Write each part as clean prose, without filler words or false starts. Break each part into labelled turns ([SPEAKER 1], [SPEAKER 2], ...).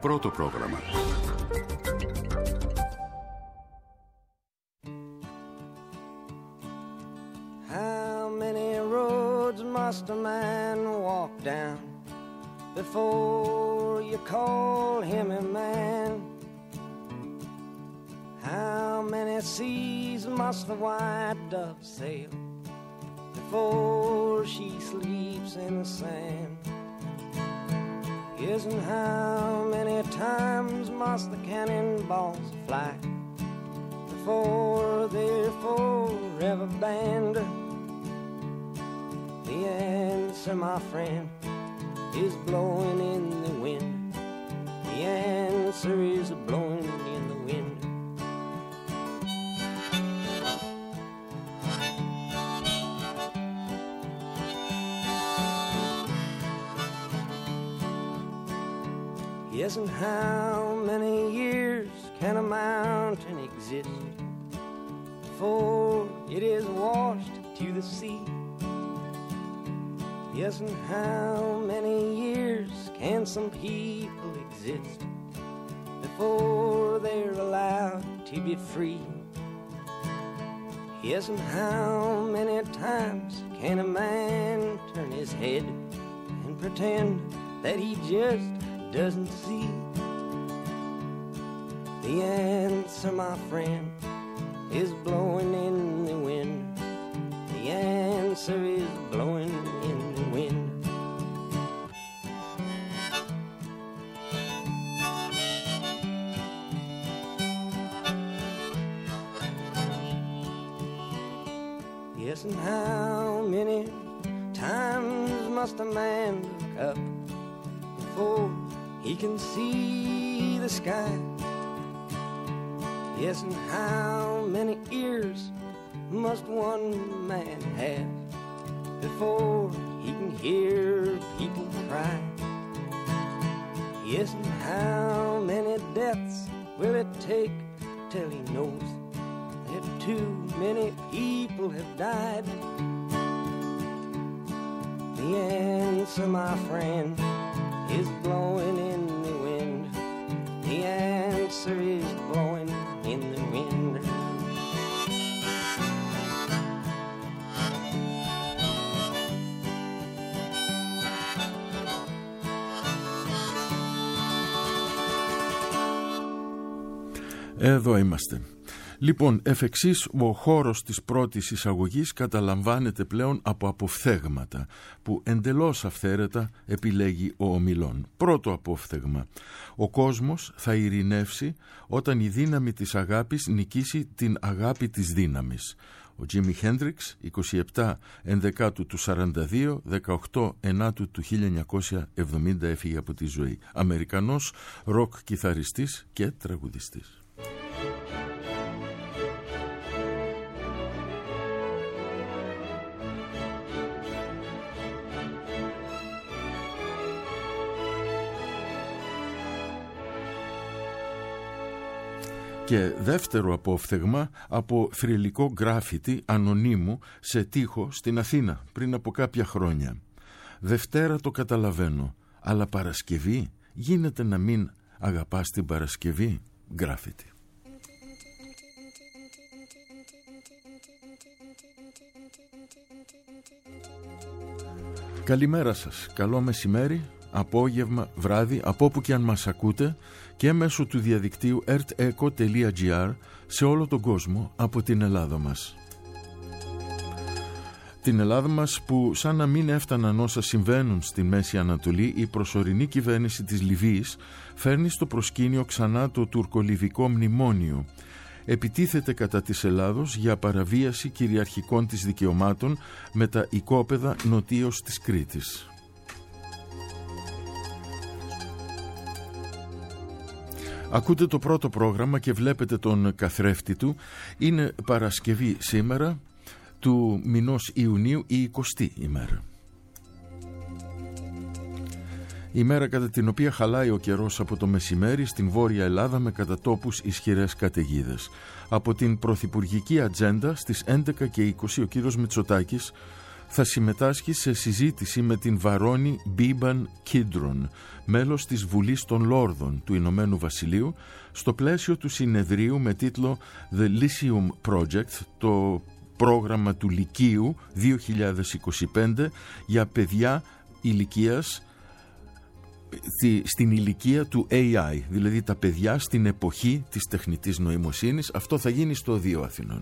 [SPEAKER 1] Πρώτο πρόγραμμα.
[SPEAKER 2] How many roads must a man walk down before you call him a man? How many seas must the white dove sail before she sleeps in the sand? Yes, and how many times must the cannonballs fly before they're forever banned? The answer, my friend, is blowing in the wind. The answer is blowing in the wind. Yes, and how many years can a mountain exist before it is washed to the sea? Yes, and how many years can some people exist before they're allowed to be free? Yes, and how many times can a man turn his head and pretend that he just doesn't see? The answer, my friend, is blowing in the wind. The answer is blowing in the wind. Yes, and how many times must a man look up before he can see the sky? Yes, and how many ears must one man have before he can hear people cry? Yes, and how many deaths will it take till he knows that too many people have died? The answer, my friend, is blowing in the wind. The answer is blowing in the wind.
[SPEAKER 3] Εδώ είμαστε. Λοιπόν, εφ' εξής, ο χώρος της πρώτης εισαγωγής καταλαμβάνεται πλέον από αποφθέγματα που εντελώς αυθαίρετα επιλέγει ο ομιλών. Πρώτο απόφθεγμα: ο κόσμος θα ειρηνεύσει όταν η δύναμη της αγάπης νικήσει την αγάπη της δύναμης. Ο Τζίμι Χέντριξ, 27 Ενδεκάτου του 42, 18 Ενάτου του 1970 έφυγε από τη ζωή. Αμερικανός ροκ κιθαριστής και τραγουδιστής. Και δεύτερο απόφθεγμα από θρυλικό γκράφιτι ανωνύμου σε τοίχο στην Αθήνα πριν από κάποια χρόνια. Δευτέρα το καταλαβαίνω, αλλά Παρασκευή γίνεται να μην αγαπάς την Παρασκευή? Γκράφιτι. Καλημέρα σας, καλό μεσημέρι, απόγευμα, βράδυ, από όπου και αν μας ακούτε, και μέσω του διαδικτύου erteco.gr σε όλο τον κόσμο από την Ελλάδα μας. Την Ελλάδα μας που, σαν να μην έφταναν όσα συμβαίνουν στη Μέση Ανατολή, η προσωρινή κυβέρνηση της Λιβύης φέρνει στο προσκήνιο ξανά το τουρκολιβικό μνημόνιο. Επιτίθεται κατά της Ελλάδος για παραβίαση κυριαρχικών της δικαιωμάτων με τα οικόπεδα νοτίως της Κρήτης. Ακούτε το πρώτο πρόγραμμα και βλέπετε τον καθρέφτη του. Είναι Παρασκευή σήμερα, του μηνός Ιουνίου, η 20η ημέρα. Η μέρα κατά την οποία χαλάει ο καιρός από το μεσημέρι στην Βόρεια Ελλάδα με κατά τόπους ισχυρές καταιγίδες. Από την πρωθυπουργική ατζέντα στις 11 και 20 ο κύριος Μητσοτάκης θα συμμετάσχει σε συζήτηση με την Βαρόνι Μπίμπαν Κίντρον, μέλος της Βουλής των Λόρδων του Ηνωμένου Βασιλείου, στο πλαίσιο του συνεδρίου με τίτλο The Lyceum Project, το πρόγραμμα του Λυκείου 2025 για παιδιά ηλικίας στην ηλικία του AI, δηλαδή τα παιδιά στην εποχή της τεχνητής νοημοσύνης. Αυτό θα γίνει στο Οδείο Αθηνών.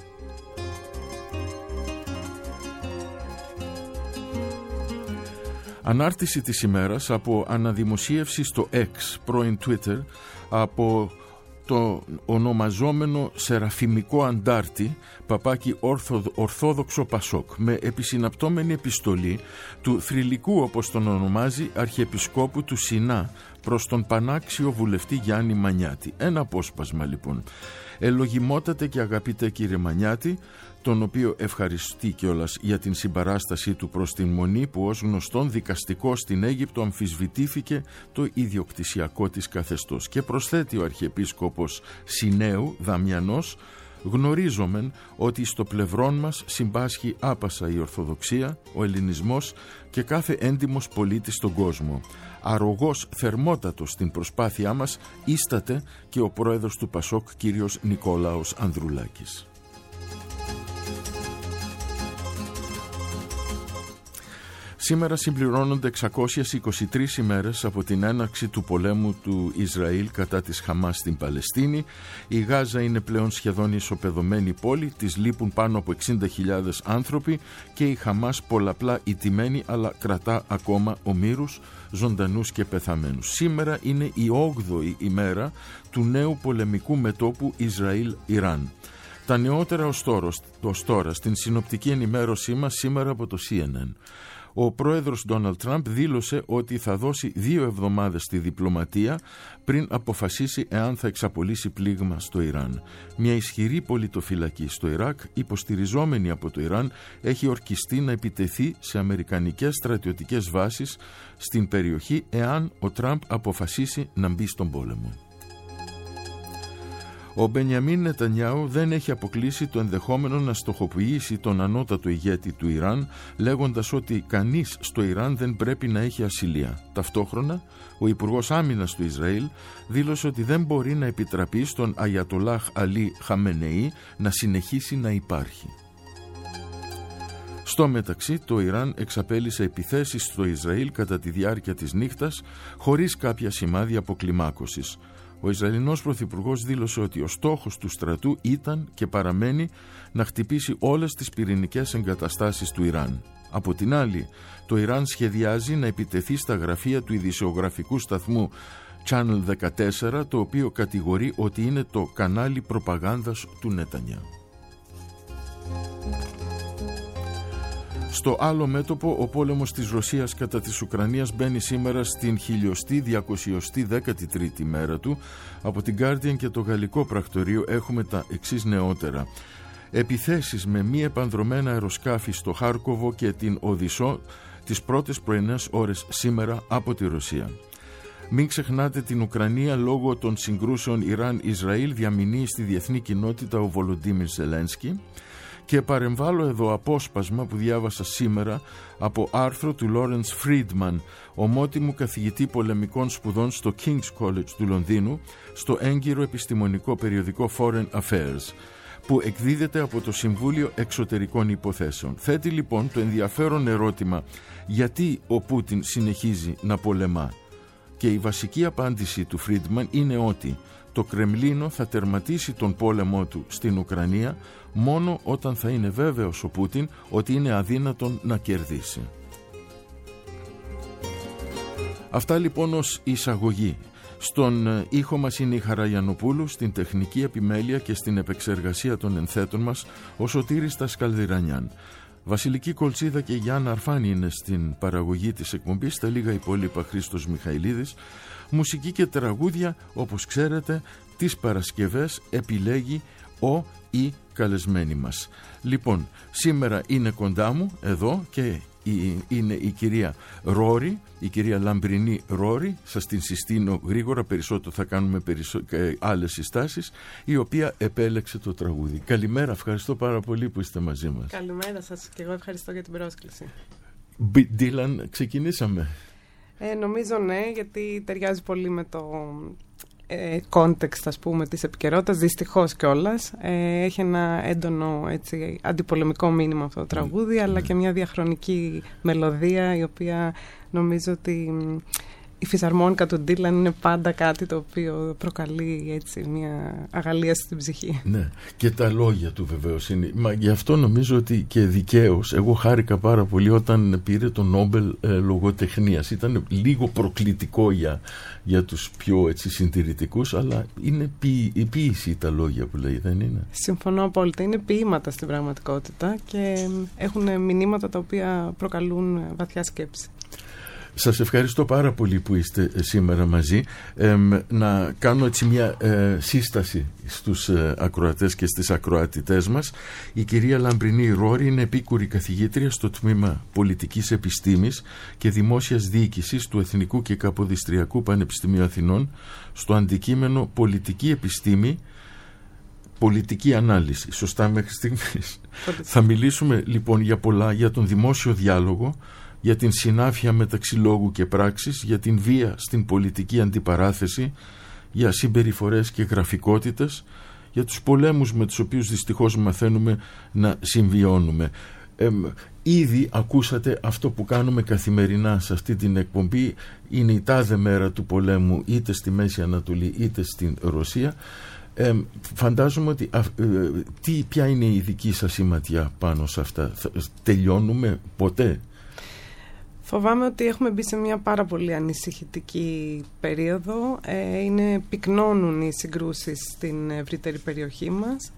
[SPEAKER 3] Ανάρτηση της ημέρας από αναδημοσίευση στο X, πρώην Twitter, από το ονομαζόμενο Σεραφιμικό Αντάρτη παπάκι Ορθόδοξο Πασόκ, με επισυναπτώμενη επιστολή του θρυλικού, όπως τον ονομάζει, Αρχιεπισκόπου του Σινά προς τον πανάξιο βουλευτή Γιάννη Μανιάτη. Ένα απόσπασμα λοιπόν. Ελογιμότατε και αγαπητέ κύριε Μανιάτη, τον οποίο ευχαριστεί κιόλας για την συμπαράστασή του προς την Μονή, που ως γνωστόν δικαστικό στην Αίγυπτο αμφισβητήθηκε το ιδιοκτησιακό της καθεστώς. Και προσθέτει ο Αρχιεπίσκοπος Σινέου Δαμιανός: γνωρίζομεν ότι στο πλευρόν μας συμπάσχει άπασα η Ορθοδοξία, ο Ελληνισμός και κάθε έντιμος πολίτης στον κόσμο. Αρρωγός θερμότατος στην προσπάθειά μας ίσταται και ο πρόεδρος του Πασόκ, κύριος Νικόλαος Ανδρουλάκης. Σήμερα συμπληρώνονται 623 ημέρες από την έναρξη του πολέμου του Ισραήλ κατά της Χαμάς στην Παλαιστίνη. Η Γάζα είναι πλέον σχεδόν ισοπεδωμένη πόλη, της λείπουν πάνω από 60.000 άνθρωποι και η Χαμάς πολλαπλά ηττημένη, αλλά κρατά ακόμα ομήρους, ζωντανούς και πεθαμένους. Σήμερα είναι η 8η ημέρα του νέου πολεμικού μετώπου Ισραήλ-Ιράν. Τα νεότερα ως τώρα στην συνοπτική ενημέρωσή μας σήμερα από το CNN. Ο πρόεδρος Ντόναλντ Τραμπ δήλωσε ότι θα δώσει 2 εβδομάδες στη διπλωματία πριν αποφασίσει εάν θα εξαπολύσει πλήγμα στο Ιράν. Μια ισχυρή πολιτοφυλακή στο Ιράκ, υποστηριζόμενη από το Ιράν, έχει ορκιστεί να επιτεθεί σε αμερικανικές στρατιωτικές βάσεις στην περιοχή εάν ο Τραμπ αποφασίσει να μπει στον πόλεμο. Ο Μπενιαμίν Νετανιάου δεν έχει αποκλείσει το ενδεχόμενο να στοχοποιήσει τον ανώτατο ηγέτη του Ιράν, λέγοντας ότι κανείς στο Ιράν δεν πρέπει να έχει ασυλία. Ταυτόχρονα, ο Υπουργός Άμυνας του Ισραήλ δήλωσε ότι δεν μπορεί να επιτραπεί στον Αγιατολάχ Αλί Χαμενεή να συνεχίσει να υπάρχει. Στο μεταξύ, το Ιράν εξαπέλυσε επιθέσεις στο Ισραήλ κατά τη διάρκεια της νύχτας, χωρίς κάποια σημάδια αποκλιμάκωσης. Ο Ισραηλινός Πρωθυπουργός δήλωσε ότι ο στόχος του στρατού ήταν και παραμένει να χτυπήσει όλες τις πυρηνικές εγκαταστάσεις του Ιράν. Από την άλλη, το Ιράν σχεδιάζει να επιτεθεί στα γραφεία του ειδησεογραφικού σταθμού Channel 14, το οποίο κατηγορεί ότι είναι το κανάλι προπαγάνδας του Νετανιάου. Στο άλλο μέτωπο, ο πόλεμος της Ρωσίας κατά της Ουκρανίας μπαίνει σήμερα στην 1213η μέρα του. Από την Guardian και το γαλλικό πρακτορείο έχουμε τα εξής νεότερα. Επιθέσεις με μη επανδρομένα αεροσκάφη στο Χάρκοβο και την Οδυσσό τις πρώτες πρωινές ώρες σήμερα από τη Ρωσία. Μην ξεχνάτε την Ουκρανία, λόγω των συγκρούσεων Ιράν-Ισραήλ διαμηνύει στη διεθνή κοινότητα ο Βολοντίμιρ Ζελένσκι. Και παρεμβάλλω εδώ απόσπασμα που διάβασα σήμερα από άρθρο του Λόρενς Φρίντμαν, ομότιμου καθηγητή πολεμικών σπουδών στο King's College του Λονδίνου, στο έγκυρο επιστημονικό περιοδικό Foreign Affairs, που εκδίδεται από το Συμβούλιο Εξωτερικών Υποθέσεων. Θέτει λοιπόν το ενδιαφέρον ερώτημα, γιατί ο Πούτιν συνεχίζει να πολεμά. Και η βασική απάντηση του Φρίντμαν είναι ότι το Κρεμλίνο θα τερματίσει τον πόλεμό του στην Ουκρανία μόνο όταν θα είναι βέβαιος ο Πούτιν ότι είναι αδύνατον να κερδίσει. Αυτά λοιπόν ως εισαγωγή. Στον ήχο μας είναι η Χαρά Γιαννοπούλου, στην τεχνική επιμέλεια και στην επεξεργασία των ενθέτων μας ο Σωτήρης Τασκαλδηρανιάν. Βασιλική Κολτσίδα και Γιάννα Αρφάνη είναι στην παραγωγή της εκπομπής, τα λίγα υπόλοιπα Χρήστος Μιχαηλίδης. Μουσική και τραγούδια, όπως ξέρετε, τις Παρασκευές επιλέγει η καλεσμένη μας. Λοιπόν, σήμερα είναι κοντά μου εδώ και είναι η κυρία Ρόρι, η κυρία Λαμπρινή Ρόρι, σας την συστήνω γρήγορα, περισσότερο θα κάνουμε άλλες συστάσεις, η οποία επέλεξε το τραγούδι. Καλημέρα, ευχαριστώ πάρα πολύ που είστε μαζί μας.
[SPEAKER 1] Καλημέρα σας και εγώ ευχαριστώ για την πρόσκληση.
[SPEAKER 3] Ντίλαν, ξεκινήσαμε.
[SPEAKER 1] Νομίζω ναι, γιατί ταιριάζει πολύ με το context, ας πούμε, της επικαιρότητας, δυστυχώς κιόλας. Έχει ένα έντονο αντιπολεμικό μήνυμα αυτό το τραγούδι, αλλά και μια διαχρονική μελωδία, η οποία νομίζω ότι η φυσαρμόνικα του Ντίλαν είναι πάντα κάτι το οποίο προκαλεί μια αγαλίαση στην ψυχή.
[SPEAKER 3] Ναι, και τα λόγια του βεβαίως είναι. Μα γι' αυτό νομίζω ότι και δικαίως, εγώ χάρηκα πάρα πολύ όταν πήρε το Νόμπελ λογοτεχνίας. Ήταν λίγο προκλητικό για τους πιο συντηρητικούς, αλλά είναι η ποίηση τα λόγια που λέει, δεν είναι?
[SPEAKER 1] Συμφωνώ απόλυτα. Είναι ποίηματα στην πραγματικότητα και έχουν μηνύματα τα οποία προκαλούν βαθιά σκέψη.
[SPEAKER 3] Σας ευχαριστώ πάρα πολύ που είστε σήμερα μαζί. Να κάνω έτσι μια σύσταση στους ακροατές και στις ακροατητές μας. Η κυρία Λαμπρινή Ρόρι είναι επίκουρη καθηγήτρια στο τμήμα Πολιτικής Επιστήμης και Δημόσιας Διοίκησης του Εθνικού και Καποδιστριακού Πανεπιστημίου Αθηνών, στο αντικείμενο Πολιτική Επιστήμη, Πολιτική Ανάλυση. Σωστά μέχρι στιγμής? Θα μιλήσουμε λοιπόν για πολλά, για τον δημόσιο διάλογο, για την συνάφεια μεταξύ λόγου και πράξης, για την βία στην πολιτική αντιπαράθεση, για συμπεριφορές και γραφικότητες, για τους πολέμους με τους οποίους δυστυχώς μαθαίνουμε να συμβιώνουμε. Ήδη ακούσατε αυτό που κάνουμε καθημερινά σε αυτή την εκπομπή, είναι η τάδε μέρα του πολέμου είτε στη Μέση Ανατολή είτε στην Ρωσία. Φαντάζομαι ότι ποια είναι η δική σας η ματιά πάνω σε αυτά? Τελειώνουμε ποτέ?
[SPEAKER 1] Φοβάμαι ότι έχουμε μπει σε μια πάρα πολύ ανησυχητική περίοδο. Πυκνώνουν οι συγκρούσεις στην ευρύτερη περιοχή μας.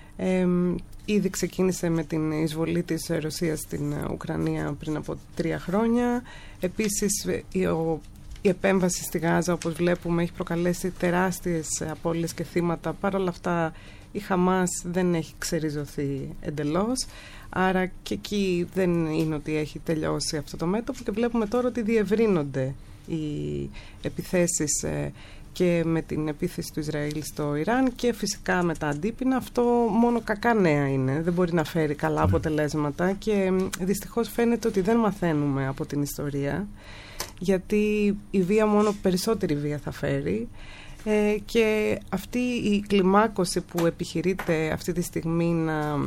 [SPEAKER 1] Ήδη ξεκίνησε με την εισβολή της Ρωσίας στην Ουκρανία πριν από 3 χρόνια. Επίσης η επέμβαση στη Γάζα, όπως βλέπουμε, έχει προκαλέσει τεράστιες απώλειες και θύματα. Παρ' όλα αυτά η Χαμάς δεν έχει ξεριζωθεί εντελώς. Άρα και εκεί δεν είναι ότι έχει τελειώσει αυτό το μέτωπο και βλέπουμε τώρα ότι διευρύνονται οι επιθέσεις και με την επίθεση του Ισραήλ στο Ιράν και φυσικά με τα αντίπεινα. Αυτό μόνο κακά νέα είναι, δεν μπορεί να φέρει καλά αποτελέσματα και δυστυχώς φαίνεται ότι δεν μαθαίνουμε από την ιστορία, γιατί η βία μόνο περισσότερη βία θα φέρει. Και αυτή η κλιμάκωση που επιχειρείται αυτή τη στιγμή να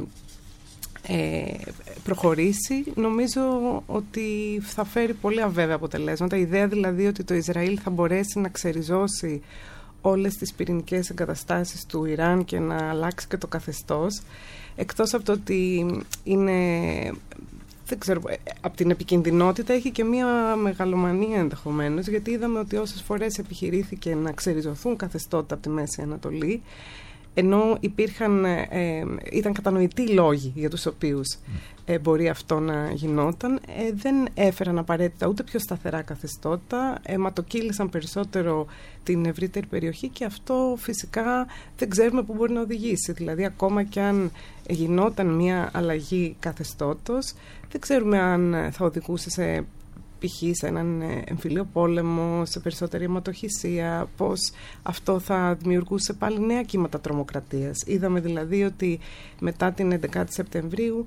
[SPEAKER 1] προχωρήσει, νομίζω ότι θα φέρει πολύ αβέβαια αποτελέσματα. Η ιδέα δηλαδή ότι το Ισραήλ θα μπορέσει να ξεριζώσει όλες τις πυρηνικές εγκαταστάσεις του Ιράν και να αλλάξει και το καθεστώς, εκτός από το ότι είναι, δεν ξέρω, από την επικινδυνότητα έχει και μία μεγαλομανία ενδεχομένως, γιατί είδαμε ότι όσες φορές επιχειρήθηκε να ξεριζωθούν καθεστώτα από τη Μέση Ανατολή, ενώ ήταν κατανοητοί λόγοι για τους οποίους μπορεί αυτό να γινόταν, δεν έφεραν απαραίτητα ούτε πιο σταθερά καθεστώτα, αιματοκύλησαν περισσότερο την ευρύτερη περιοχή και αυτό φυσικά δεν ξέρουμε πού μπορεί να οδηγήσει. Δηλαδή ακόμα και αν γινόταν μια αλλαγή καθεστώτος, δεν ξέρουμε αν θα οδηγούσε σε π.χ. σε έναν εμφυλίο πόλεμο, σε περισσότερη αιματοχυσία, πώς αυτό θα δημιουργούσε πάλι νέα κύματα τρομοκρατίας. Είδαμε δηλαδή ότι μετά την 11η Σεπτεμβρίου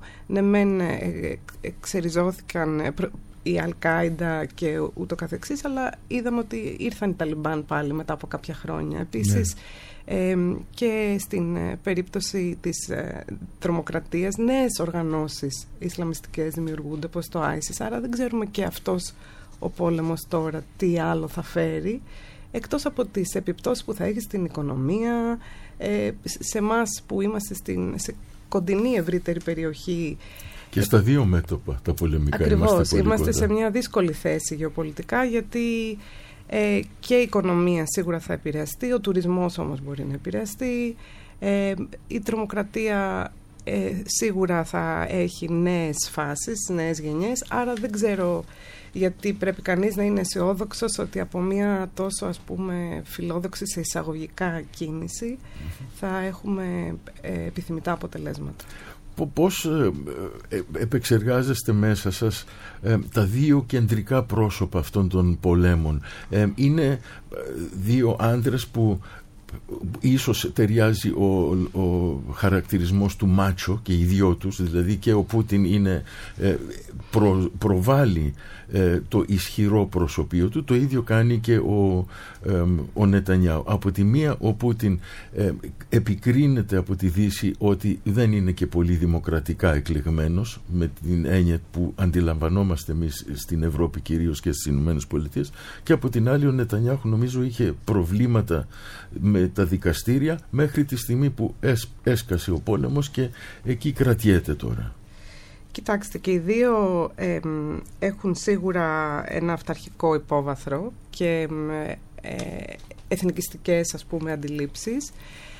[SPEAKER 1] ξεριζώθηκαν η Αλ-Κάιντα και ούτω καθεξής, αλλά είδαμε ότι ήρθαν οι Ταλιμπάν πάλι μετά από κάποια χρόνια. Επίσης, και στην περίπτωση της τρομοκρατίας νέες οργανώσεις ισλαμιστικές δημιουργούνται, όπως το ISIS, άρα δεν ξέρουμε και αυτός ο πόλεμος τώρα τι άλλο θα φέρει, εκτός από τις επιπτώσεις που θα έχει στην οικονομία, σε εμάς που είμαστε σε κοντινή ευρύτερη περιοχή.
[SPEAKER 3] Και στα δύο μέτωπα τα πολεμικά.
[SPEAKER 1] Ακριβώς, είμαστε σε μια δύσκολη θέση γεωπολιτικά, γιατί και η οικονομία σίγουρα θα επηρεαστεί, ο τουρισμός όμως μπορεί να επηρεαστεί, η τρομοκρατία σίγουρα θα έχει νέες φάσεις, νέες γενιές, άρα δεν ξέρω γιατί πρέπει κανείς να είναι αισιόδοξος ότι από μια τόσο, ας πούμε, φιλόδοξη σε εισαγωγικά κίνηση θα έχουμε επιθυμητά αποτελέσματα.
[SPEAKER 3] πώς επεξεργάζεστε μέσα σας τα δύο κεντρικά πρόσωπα αυτών των πολέμων? Είναι δύο άντρες που ίσως ταιριάζει ο χαρακτηρισμός του μάτσο και οι δυο τους, δηλαδή και ο Πούτιν είναι, προβάλλει το ισχυρό προσωπείο του, το ίδιο κάνει και ο Νετανιάχου. Από τη μία ο Πούτιν επικρίνεται από τη Δύση ότι δεν είναι και πολύ δημοκρατικά εκλεγμένος, με την έννοια που αντιλαμβανόμαστε εμείς στην Ευρώπη κυρίως και στις Ηνωμένες Πολιτείες, και από την άλλη ο Νετανιάχου νομίζω είχε προβλήματα με τα δικαστήρια μέχρι τη στιγμή που έσκασε ο πόλεμος και εκεί κρατιέται τώρα.
[SPEAKER 1] Κοιτάξτε, και οι δύο έχουν σίγουρα ένα αυταρχικό υπόβαθρο και εθνικιστικές, ας πούμε, αντιλήψεις.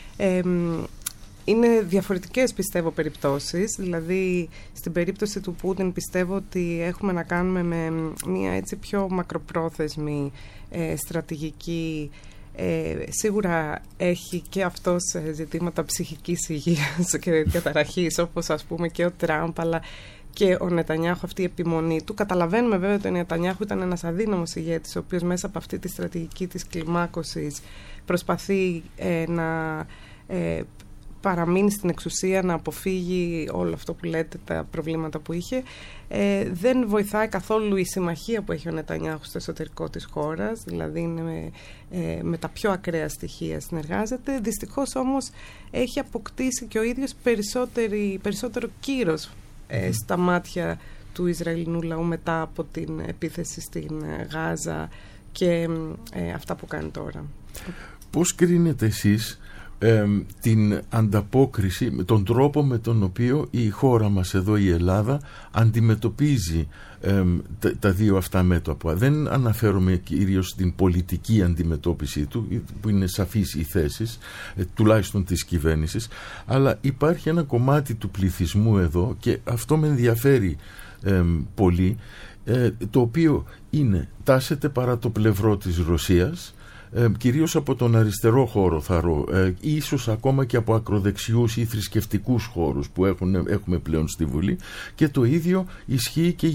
[SPEAKER 1] Είναι διαφορετικές, πιστεύω, περιπτώσεις. Δηλαδή, στην περίπτωση του Πούτιν πιστεύω ότι έχουμε να κάνουμε με μια έτσι πιο μακροπρόθεσμη στρατηγική. Σίγουρα έχει και αυτός ζητήματα ψυχικής υγείας και διαταραχής, όπως ας πούμε και ο Τραμπ, αλλά και ο Νετανιάχου, αυτή η επιμονή του. Καταλαβαίνουμε βέβαια ότι ο Νετανιάχου ήταν ένας αδύναμος ηγέτης, ο οποίος μέσα από αυτή τη στρατηγική της κλιμάκωσης προσπαθεί να παραμείνει στην εξουσία, να αποφύγει όλο αυτό που λέτε, τα προβλήματα που είχε. Δεν βοηθάει καθόλου η συμμαχία που έχει ο Νετανιάχου στο εσωτερικό της χώρας, δηλαδή είναι με τα πιο ακραία στοιχεία συνεργάζεται. Δυστυχώς όμως έχει αποκτήσει και ο ίδιος περισσότερο κύρος στα μάτια του Ισραηλινού λαού μετά από την επίθεση στην Γάζα και αυτά που κάνει τώρα.
[SPEAKER 3] Πώς κρίνετε εσείς την ανταπόκριση, τον τρόπο με τον οποίο η χώρα μας εδώ, η Ελλάδα, αντιμετωπίζει τα δύο αυτά μέτωπα? Δεν αναφέρομαι κυρίως στην πολιτική αντιμετώπιση του, που είναι σαφείς οι θέσεις, τουλάχιστον της κυβέρνησης, αλλά υπάρχει ένα κομμάτι του πληθυσμού εδώ, και αυτό με ενδιαφέρει πολύ, το οποίο τάσεται παρά το πλευρό της Ρωσίας, κυρίως από τον αριστερό χώρο, ίσως ακόμα και από ακροδεξιούς ή θρησκευτικούς χώρους που έχουμε πλέον στη Βουλή, και το ίδιο ισχύει και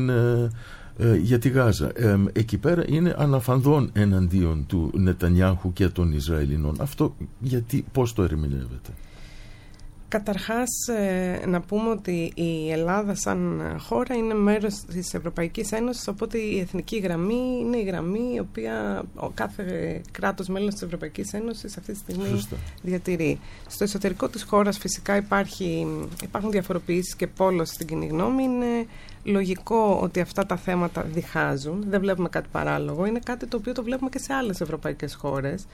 [SPEAKER 3] για τη Γάζα. Εκεί πέρα είναι αναφανδόν εναντίον του Νετανιάχου και των Ισραηλινών. Αυτό πώς το ερμηνεύετε?
[SPEAKER 1] Καταρχάς, να πούμε ότι η Ελλάδα σαν χώρα είναι μέρος της Ευρωπαϊκής Ένωσης, οπότε η εθνική γραμμή είναι η γραμμή η οποία κάθε κράτος μέλος της Ευρωπαϊκής Ένωσης αυτή τη στιγμή διατηρεί. Στο εσωτερικό της χώρας φυσικά υπάρχουν διαφοροποιήσεις και πόλος στην κοινή γνώμη. Είναι λογικό ότι αυτά τα θέματα διχάζουν. Δεν βλέπουμε κάτι παράλογο. Είναι κάτι το οποίο το βλέπουμε και σε άλλες ευρωπαϊκές χώρες.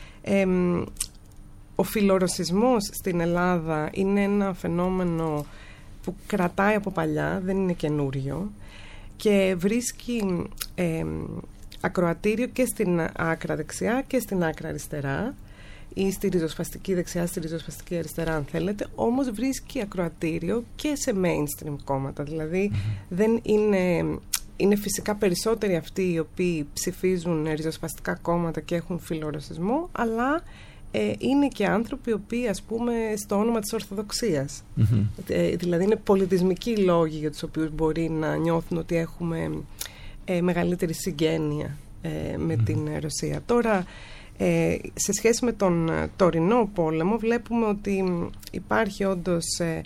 [SPEAKER 1] Ο φιλορωσισμός στην Ελλάδα είναι ένα φαινόμενο που κρατάει από παλιά, δεν είναι καινούριο, και βρίσκει ακροατήριο και στην άκρα δεξιά και στην άκρα αριστερά, ή στη ριζοσπαστική δεξιά, στη ριζοσπαστική αριστερά αν θέλετε, όμως βρίσκει ακροατήριο και σε mainstream κόμματα. Δηλαδή δεν είναι φυσικά περισσότεροι αυτοί οι οποίοι ψηφίζουν ριζοσπαστικά κόμματα και έχουν φιλορωσισμό, αλλά είναι και άνθρωποι οι οποίοι, ας πούμε, στο όνομα της Ορθοδοξίας, δηλαδή είναι πολιτισμικοί λόγοι για τους οποίους μπορεί να νιώθουν ότι έχουμε μεγαλύτερη συγγένεια με την Ρωσία. Τώρα, σε σχέση με τον τωρινό πόλεμο, βλέπουμε ότι υπάρχει όντως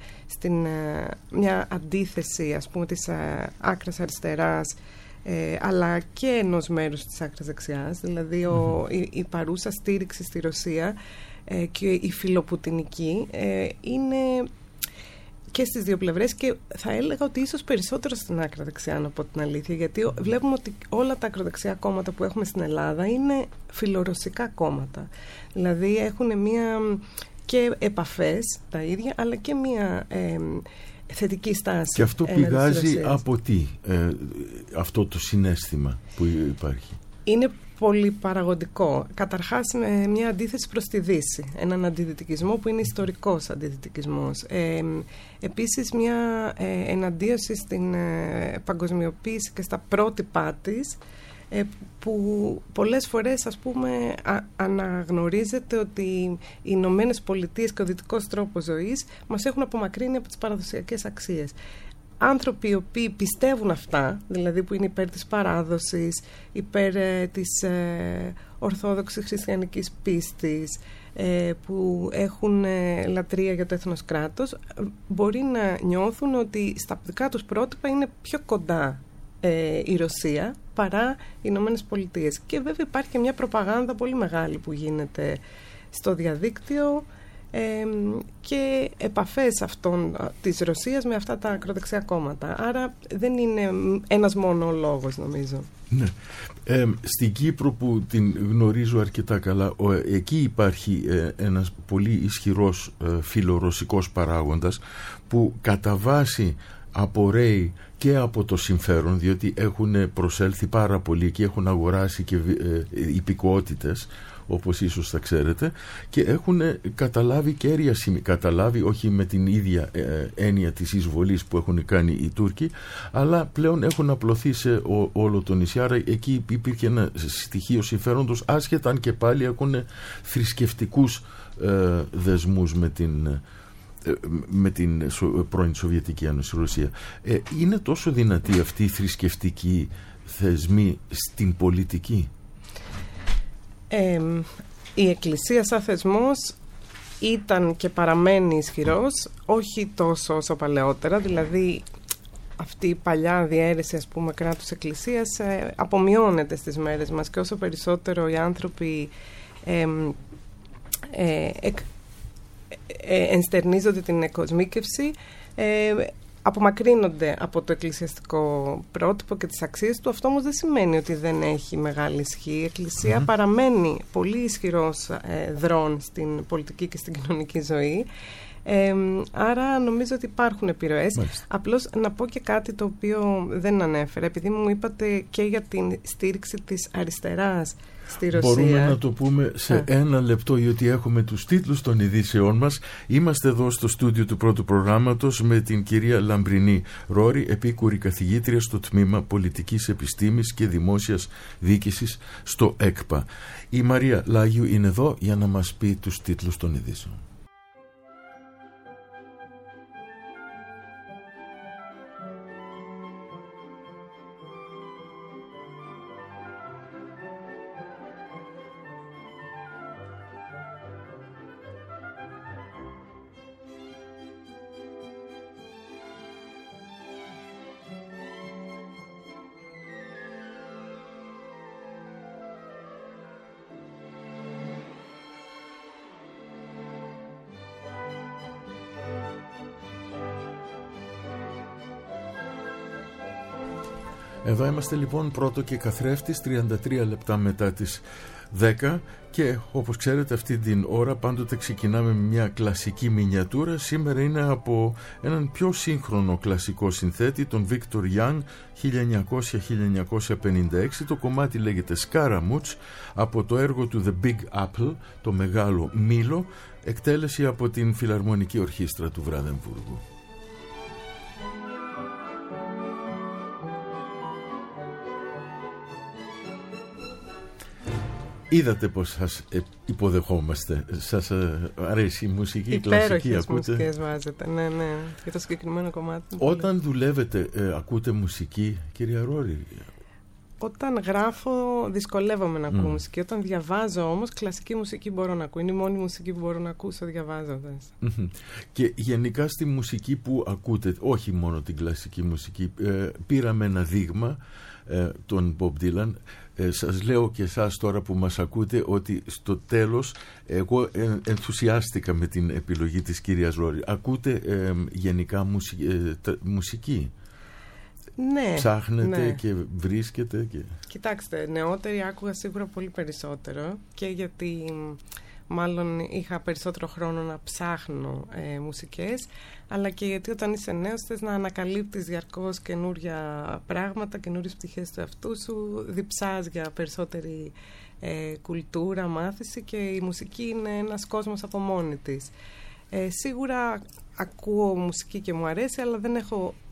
[SPEAKER 1] μια αντίθεση, ας πούμε, της άκρας αριστεράς, αλλά και ενός μέρους της άκρας δεξιάς, δηλαδή η παρούσα στήριξη στη Ρωσία και η φιλοπουτινική είναι και στις δύο πλευρές, και θα έλεγα ότι ίσως περισσότερο στην άκρα δεξιά, να πω την αλήθεια, γιατί βλέπουμε ότι όλα τα ακροδεξιά κόμματα που έχουμε στην Ελλάδα είναι φιλορωσικά κόμματα, δηλαδή έχουν μία και επαφές τα ίδια, αλλά και μία θετική στάση.
[SPEAKER 3] Και αυτό πηγάζει από τι, αυτό το συναίσθημα που υπάρχει? Είναι
[SPEAKER 1] πολύ παραγωγικό. Καταρχάς, μια αντίθεση προς τη Δύση, έναν αντιδυτικισμό που είναι ιστορικός αντιδυτικισμός. Επίσης, μια εναντίωση στην παγκοσμιοποίηση και στα πρότυπά της, που πολλές φορές, ας πούμε, αναγνωρίζεται ότι οι Ηνωμένες Πολιτείες και ο δυτικός τρόπος ζωής μας έχουν απομακρύνει από τις παραδοσιακές αξίες. Άνθρωποι οι οποίοι πιστεύουν αυτά, δηλαδή που είναι υπέρ της παράδοσης, υπέρ της ορθόδοξης χριστιανικής πίστης, που έχουν λατρεία για το έθνος κράτος, μπορεί να νιώθουν ότι στα δικά τους πρότυπα είναι πιο κοντά η Ρωσία παρά οι Ηνωμένες Πολιτείες. Και βέβαια υπάρχει και μια προπαγάνδα πολύ μεγάλη που γίνεται στο διαδίκτυο και επαφές της Ρωσίας με αυτά τα ακροδεξιά κόμματα. Άρα δεν είναι ένας μόνο λόγος, νομίζω.
[SPEAKER 3] Ναι. Στην Κύπρο, που την γνωρίζω αρκετά καλά, εκεί υπάρχει ένας πολύ ισχυρός φιλορωσικός παράγοντας που κατά βάση απορρέει και από το συμφέρον, διότι έχουν προσέλθει πάρα πολλοί και έχουν αγοράσει και υπηκοότητες, όπως ίσως θα ξέρετε, και έχουν καταλάβει κέρια σημεία, καταλάβει όχι με την ίδια έννοια της εισβολής που έχουν κάνει οι Τούρκοι, αλλά πλέον έχουν απλωθεί σε όλο το νησί. Άρα εκεί υπήρχε ένα στοιχείο συμφέροντος, άσχετα αν και πάλι έχουν θρησκευτικούς δεσμούς με την πρώην Σοβιετική Ένωση, Ρωσία. Είναι τόσο δυνατοί αυτοί οι θρησκευτικοί θεσμοί στην πολιτική?
[SPEAKER 1] Η Εκκλησία σαν θεσμός ήταν και παραμένει ισχυρός, όχι τόσο όσο παλαιότερα, δηλαδή αυτή η παλιά διαίρεση, ας πούμε, κράτους εκκλησίας απομειώνεται στις μέρες μας, και όσο περισσότερο οι άνθρωποι ενστερνίζονται την εκκοσμίκευση, απομακρύνονται από το εκκλησιαστικό πρότυπο και τις αξίες του. Αυτό όμως δεν σημαίνει ότι δεν έχει μεγάλη ισχύ. Η Εκκλησία παραμένει πολύ ισχυρός δρόν στην πολιτική και στην κοινωνική ζωή. Άρα νομίζω ότι υπάρχουν επιρροές.
[SPEAKER 3] Μάλιστα.
[SPEAKER 1] Απλώς να πω και κάτι το οποίο δεν ανέφερα, επειδή μου είπατε και για την στήριξη της αριστεράς στη Ρωσία.
[SPEAKER 3] Μπορούμε να το πούμε σε ένα λεπτό, γιατί έχουμε τους τίτλους των ειδήσεών μας. Είμαστε εδώ στο στούντιο του πρώτου προγράμματος με την κυρία Λαμπρινή Ρόρη, επίκουρη καθηγήτρια στο Τμήμα Πολιτικής Επιστήμης και Δημόσιας Διοίκησης στο ΕΚΠΑ. Η Μαρία Λάγιου είναι εδώ για να μας πει τους τίτλους των ειδήσεων. Εδώ είμαστε λοιπόν, πρώτο και καθρέφτης, 33 λεπτά μετά τις 10, και όπως ξέρετε αυτή την ώρα πάντοτε ξεκινάμε με μια κλασική μινιατούρα. Σήμερα είναι από έναν πιο σύγχρονο κλασικό συνθέτη, τον Βίκτορ Γιάνγκ, 1900-1956. Το κομμάτι λέγεται Scaramouche, από το έργο του The Big Apple, το μεγάλο μήλο, εκτέλεση από την Φιλαρμονική Ορχήστρα του Βραδεμβούργου. Είδατε πως σας υποδεχόμαστε. Σας αρέσει η μουσική, η κλασική, ακούτε?
[SPEAKER 1] Μουσικές βάζετε, ναι, για το συγκεκριμένο κομμάτι.
[SPEAKER 3] Όταν δουλεύετε, ακούτε μουσική, κυρία Ρόρη?
[SPEAKER 1] Όταν γράφω δυσκολεύομαι να ακούω μουσική. Όταν διαβάζω όμως, κλασική μουσική μπορώ να ακούω. Είναι η μόνη μουσική που μπορώ να ακούσω διαβάζοντας.
[SPEAKER 3] Και γενικά στη μουσική που ακούτε, όχι μόνο την κλασική μουσική, πήραμε ένα δείγμα, τον Bob Dylan. Σας λέω και εσάς τώρα που μας ακούτε ότι στο τέλος εγώ ενθουσιάστηκα με την επιλογή της κυρίας Ρόρη. Ακούτε γενικά μουσική?
[SPEAKER 1] Ναι.
[SPEAKER 3] Ψάχνετε και βρίσκετε και...
[SPEAKER 1] Κοιτάξτε, νεότεροι άκουγα σίγουρα πολύ περισσότερο, και γιατί μάλλον είχα περισσότερο χρόνο να ψάχνω μουσικές, αλλά και γιατί όταν είσαι νέος θες να ανακαλύπτεις διαρκώς καινούρια πράγματα, καινούριες πτυχές του εαυτού σου, διψάς για περισσότερη κουλτούρα, μάθηση, και η μουσική είναι ένας κόσμος από μόνη της. Σίγουρα ακούω μουσική και μου αρέσει, αλλά δεν έχω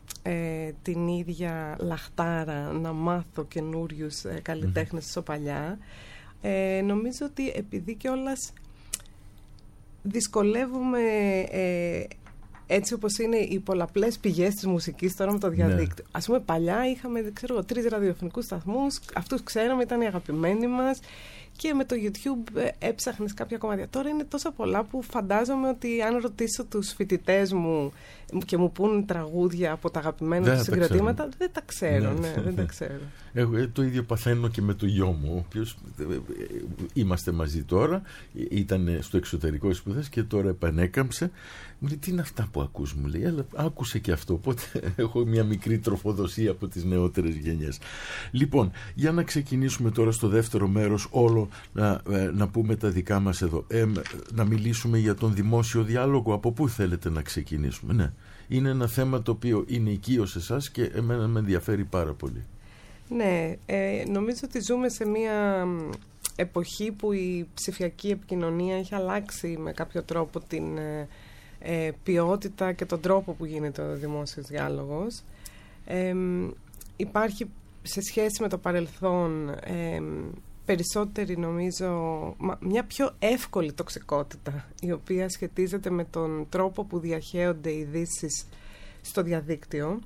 [SPEAKER 1] την ίδια λαχτάρα να μάθω καινούριους καλλιτέχνες όσο παλιά. Νομίζω ότι επειδή κιόλας δυσκολεύομαι έτσι όπως είναι οι πολλαπλές πηγές της μουσικής τώρα με το διαδίκτυο. Ας πούμε παλιά είχαμε 3 ραδιοφωνικούς σταθμούς, αυτούς ξέραμε, ήταν οι αγαπημένοι μας και με το YouTube έψαχνες κάποια κομμάτια. Τώρα είναι τόσα πολλά που φαντάζομαι ότι αν ρωτήσω τους φοιτητές μου και μου πούν τραγούδια από τα αγαπημένα τους συγκροτήματα, δεν τα ξέρω. Δεν τα ξέρω.
[SPEAKER 3] Το ίδιο παθαίνω και με το γιο μου, ο οποίος είμαστε μαζί τώρα, ήταν στο εξωτερικό σπουδές και τώρα επανέκαμψε. Μου λέει, τι είναι αυτά που ακούς, μου λέει, αλλά άκουσε και αυτό, οπότε έχω μια μικρή τροφοδοσία από τις νεότερες γενιές. Λοιπόν, για να ξεκινήσουμε τώρα στο δεύτερο μέρος όλο να πούμε τα δικά μας εδώ. Να μιλήσουμε για τον δημόσιο διάλογο. Από πού θέλετε να ξεκινήσουμε? Ναι, είναι ένα θέμα το οποίο είναι οικείο σε εσάς και εμένα με ενδιαφέρει πάρα πολύ.
[SPEAKER 1] Ναι, νομίζω ότι ζούμε σε μια εποχή που η ψηφιακή επικοινωνία έχει αλλάξει με κάποιο τρόπο την ποιότητα και τον τρόπο που γίνεται ο δημόσιος διάλογος. Υπάρχει σε σχέση με το παρελθόν περισσότερη, νομίζω, μια πιο εύκολη τοξικότητα, η οποία σχετίζεται με τον τρόπο που διαχέονται οι ειδήσεις στο διαδίκτυο.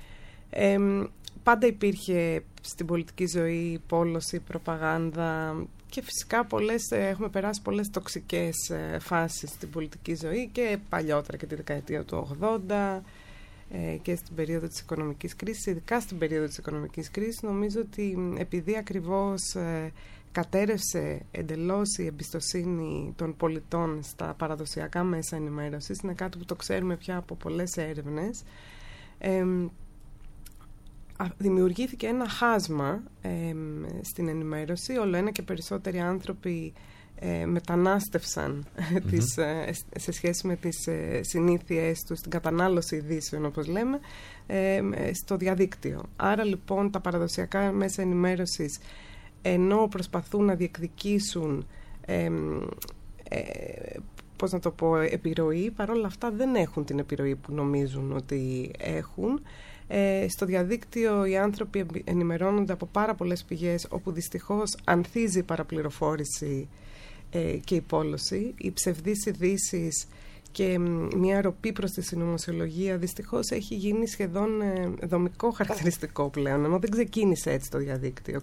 [SPEAKER 1] Πάντα υπήρχε στην πολιτική ζωή πόλωση, προπαγάνδα και φυσικά έχουμε περάσει πολλές τοξικές φάσεις στην πολιτική ζωή και παλιότερα και τη δεκαετία του 80 και στην περίοδο της οικονομικής κρίσης. Ειδικά στην περίοδο της οικονομικής κρίσης νομίζω ότι επειδή ακριβώς κατέρευσε εντελώς η εμπιστοσύνη των πολιτών στα παραδοσιακά μέσα ενημέρωσης, είναι κάτι που το ξέρουμε πια από πολλές έρευνες, δημιουργήθηκε ένα χάσμα στην ενημέρωση. Όλο ένα και περισσότεροι άνθρωποι μετανάστευσαν σε σχέση με τις συνήθειές τους, την κατανάλωση ειδήσεων όπως λέμε, στο διαδίκτυο. Άρα λοιπόν τα παραδοσιακά μέσα ενημέρωσης, ενώ προσπαθούν να διεκδικήσουν πώς να το πω, επιρροή, παρόλα αυτά δεν έχουν την επιρροή που νομίζουν ότι έχουν. Στο διαδίκτυο οι άνθρωποι ενημερώνονται από πάρα πολλές πηγές, όπου δυστυχώς ανθίζει η παραπληροφόρηση και η πόλωση. Οι ψευδείς ειδήσεις και μια ροπή προς τη συνωμοσιολογία δυστυχώς έχει γίνει σχεδόν δομικό χαρακτηριστικό πλέον, ενώ δεν ξεκίνησε έτσι το διαδίκτυο.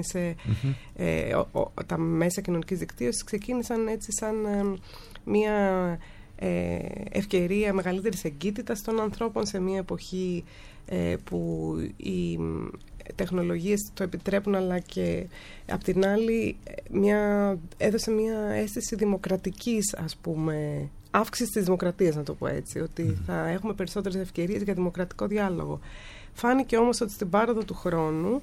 [SPEAKER 1] Τα μέσα κοινωνικής δικτύωσης ξεκίνησαν έτσι σαν μια ευκαιρία μεγαλύτερης εγκύτητας των ανθρώπων σε μια εποχή που οι τεχνολογίες το επιτρέπουν, αλλά και απ' την άλλη έδωσε μια αίσθηση δημοκρατικής, ας πούμε, αύξηση της δημοκρατίας, να το πω έτσι, ότι θα έχουμε περισσότερες ευκαιρίες για δημοκρατικό διάλογο. Φάνηκε όμως ότι στην πάροδο του χρόνου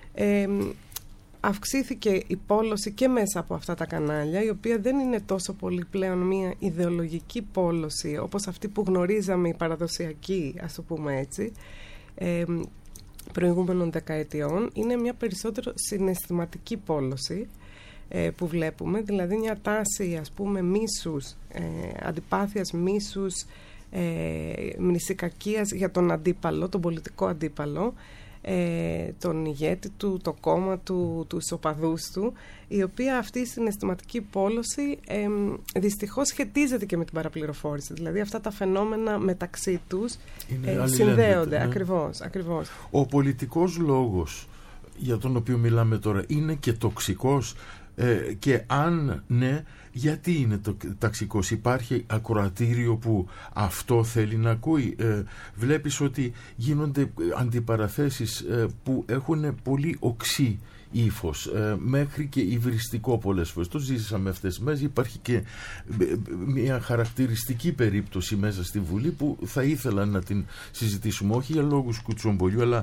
[SPEAKER 1] αυξήθηκε η πόλωση και μέσα από αυτά τα κανάλια, η οποία δεν είναι τόσο πολύ πλέον μια ιδεολογική πόλωση όπως αυτή που γνωρίζαμε, η παραδοσιακή, ας το πούμε έτσι, προηγούμενων δεκαετιών. Είναι μια περισσότερο συναισθηματική πόλωση που βλέπουμε, δηλαδή μια τάση, ας πούμε, μίσους, αντιπάθειας, μίσους, μνησικακίας για τον αντίπαλο, τον πολιτικό αντίπαλο, τον ηγέτη του, το κόμμα του, τους οπαδούς του, η οποία αυτή η συναισθηματική πόλωση δυστυχώς σχετίζεται και με την παραπληροφόρηση. Δηλαδή αυτά τα φαινόμενα μεταξύ τους συνδέονται. Ναι. Ακριβώς.
[SPEAKER 3] Ο πολιτικός λόγος για τον οποίο μιλάμε τώρα είναι και τοξικός, και αν ναι, γιατί είναι τοξικός? Υπάρχει ακροατήριο που αυτό θέλει να ακούει? Βλέπεις ότι γίνονται αντιπαραθέσεις που έχουν πολύ οξύ ύφος, μέχρι και υβριστικό πολλές φορές. Το ζήσαμε αυτές τις μέρες. Υπάρχει και μια χαρακτηριστική περίπτωση μέσα στη Βουλή που θα ήθελα να την συζητήσουμε, όχι για λόγους κουτσομπολιού, αλλά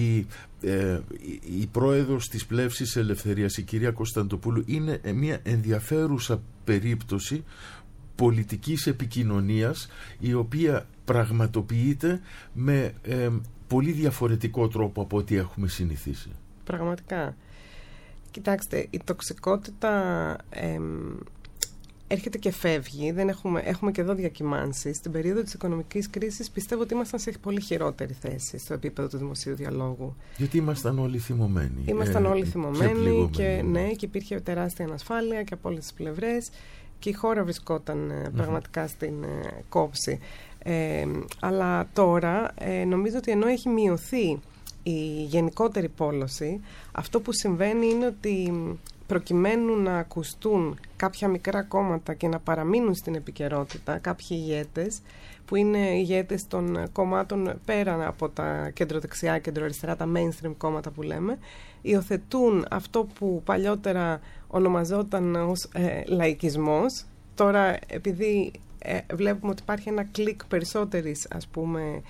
[SPEAKER 3] η πρόεδρος της Πλεύσης Ελευθερίας, η κυρία Κωνσταντοπούλου, είναι μια ενδιαφέρουσα περίπτωση πολιτικής επικοινωνίας, η οποία πραγματοποιείται με πολύ διαφορετικό τρόπο από ό,τι έχουμε συνηθίσει.
[SPEAKER 1] Πραγματικά. Κοιτάξτε, η τοξικότητα έρχεται και φεύγει. Δεν έχουμε και εδώ διακυμάνσεις. Στην περίοδο της οικονομικής κρίσης πιστεύω ότι ήμασταν σε πολύ χειρότερη θέση στο επίπεδο του δημοσίου διαλόγου.
[SPEAKER 3] Γιατί ήμασταν όλοι θυμωμένοι.
[SPEAKER 1] Ήμασταν όλοι θυμωμένοι και υπήρχε τεράστια ανασφάλεια και από όλες τις πλευρές και η χώρα βρισκόταν πραγματικά στην κόψη. Αλλά τώρα νομίζω ότι ενώ έχει μειωθεί η γενικότερη πόλωση, αυτό που συμβαίνει είναι ότι προκειμένου να ακουστούν κάποια μικρά κόμματα και να παραμείνουν στην επικαιρότητα, κάποιοι ηγέτες που είναι ηγέτες των κομμάτων πέρα από τα κεντροδεξιά, κεντροαριστερά, τα mainstream κόμματα που λέμε, υιοθετούν αυτό που παλιότερα ονομαζόταν ως λαϊκισμός. Τώρα, επειδή βλέπουμε ότι υπάρχει ένα κλικ περισσότερης, ας πούμε,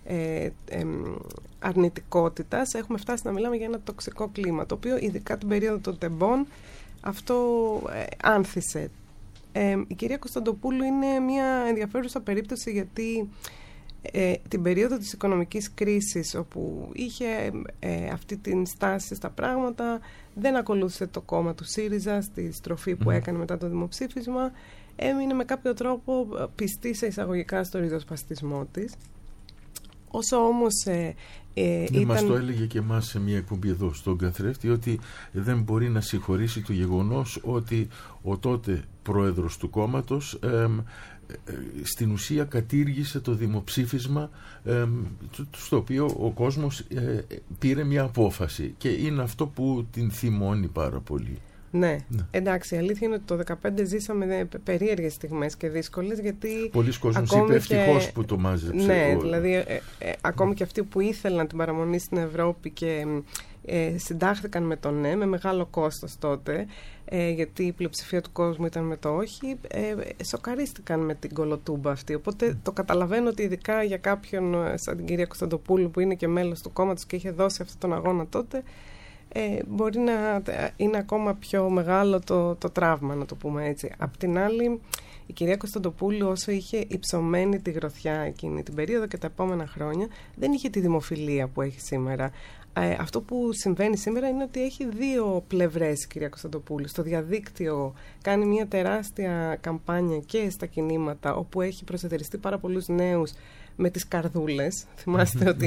[SPEAKER 1] αρνητικότητας, έχουμε φτάσει να μιλάμε για ένα τοξικό κλίμα, το οποίο ειδικά την περίοδο των τεμπών αυτό άνθησε. Η κυρία Κωνσταντοπούλου είναι μια ενδιαφέρουσα περίπτωση, γιατί την περίοδο της οικονομικής κρίσης, όπου είχε αυτή την στάση στα πράγματα, δεν ακολούθησε το κόμμα του ΣΥΡΙΖΑ στη στροφή που έκανε μετά το δημοψήφισμα, έμεινε με κάποιο τρόπο πιστή σε εισαγωγικά στο ριζοσπαστισμό της. Όσο όμως
[SPEAKER 3] μας το έλεγε και εμάς σε μια εκπομπή εδώ στον καθρέφτη, ότι δεν μπορεί να συγχωρήσει το γεγονός ότι ο τότε πρόεδρος του κόμματος στην ουσία κατήργησε το δημοψήφισμα στο οποίο ο κόσμος πήρε μια απόφαση, και είναι αυτό που την θυμώνει πάρα πολύ.
[SPEAKER 1] Ναι, εντάξει, η αλήθεια είναι ότι το 2015 ζήσαμε περίεργες στιγμές και δύσκολες, γιατί
[SPEAKER 3] πολλοί κόσμος είπε ευτυχώς που το μάζεψε.
[SPEAKER 1] Ναι, δηλαδή ακόμη και αυτοί που ήθελαν την παραμονή στην Ευρώπη και συντάχθηκαν με το ναι, με μεγάλο κόστος τότε, γιατί η πλειοψηφία του κόσμου ήταν με το όχι, σοκαρίστηκαν με την κολοτούμπα αυτή. Οπότε το καταλαβαίνω ότι ειδικά για κάποιον σαν την κυρία Κωνσταντοπούλου, που είναι και μέλος του κόμματος και είχε δώσει αυτόν τον αγώνα τότε, μπορεί να είναι ακόμα πιο μεγάλο το τραύμα, να το πούμε έτσι. Απ' την άλλη, η κυρία Κωνσταντοπούλου, όσο είχε υψωμένη τη γροθιά εκείνη την περίοδο και τα επόμενα χρόνια, δεν είχε τη δημοφιλία που έχει σήμερα. Αυτό που συμβαίνει σήμερα είναι ότι έχει δύο πλευρές η κυρία Κωνσταντοπούλου. Στο διαδίκτυο κάνει μια τεράστια καμπάνια και στα κινήματα, όπου έχει προσετεριστεί πάρα πολλούς νέους με τις καρδούλες. Θυμάστε ότι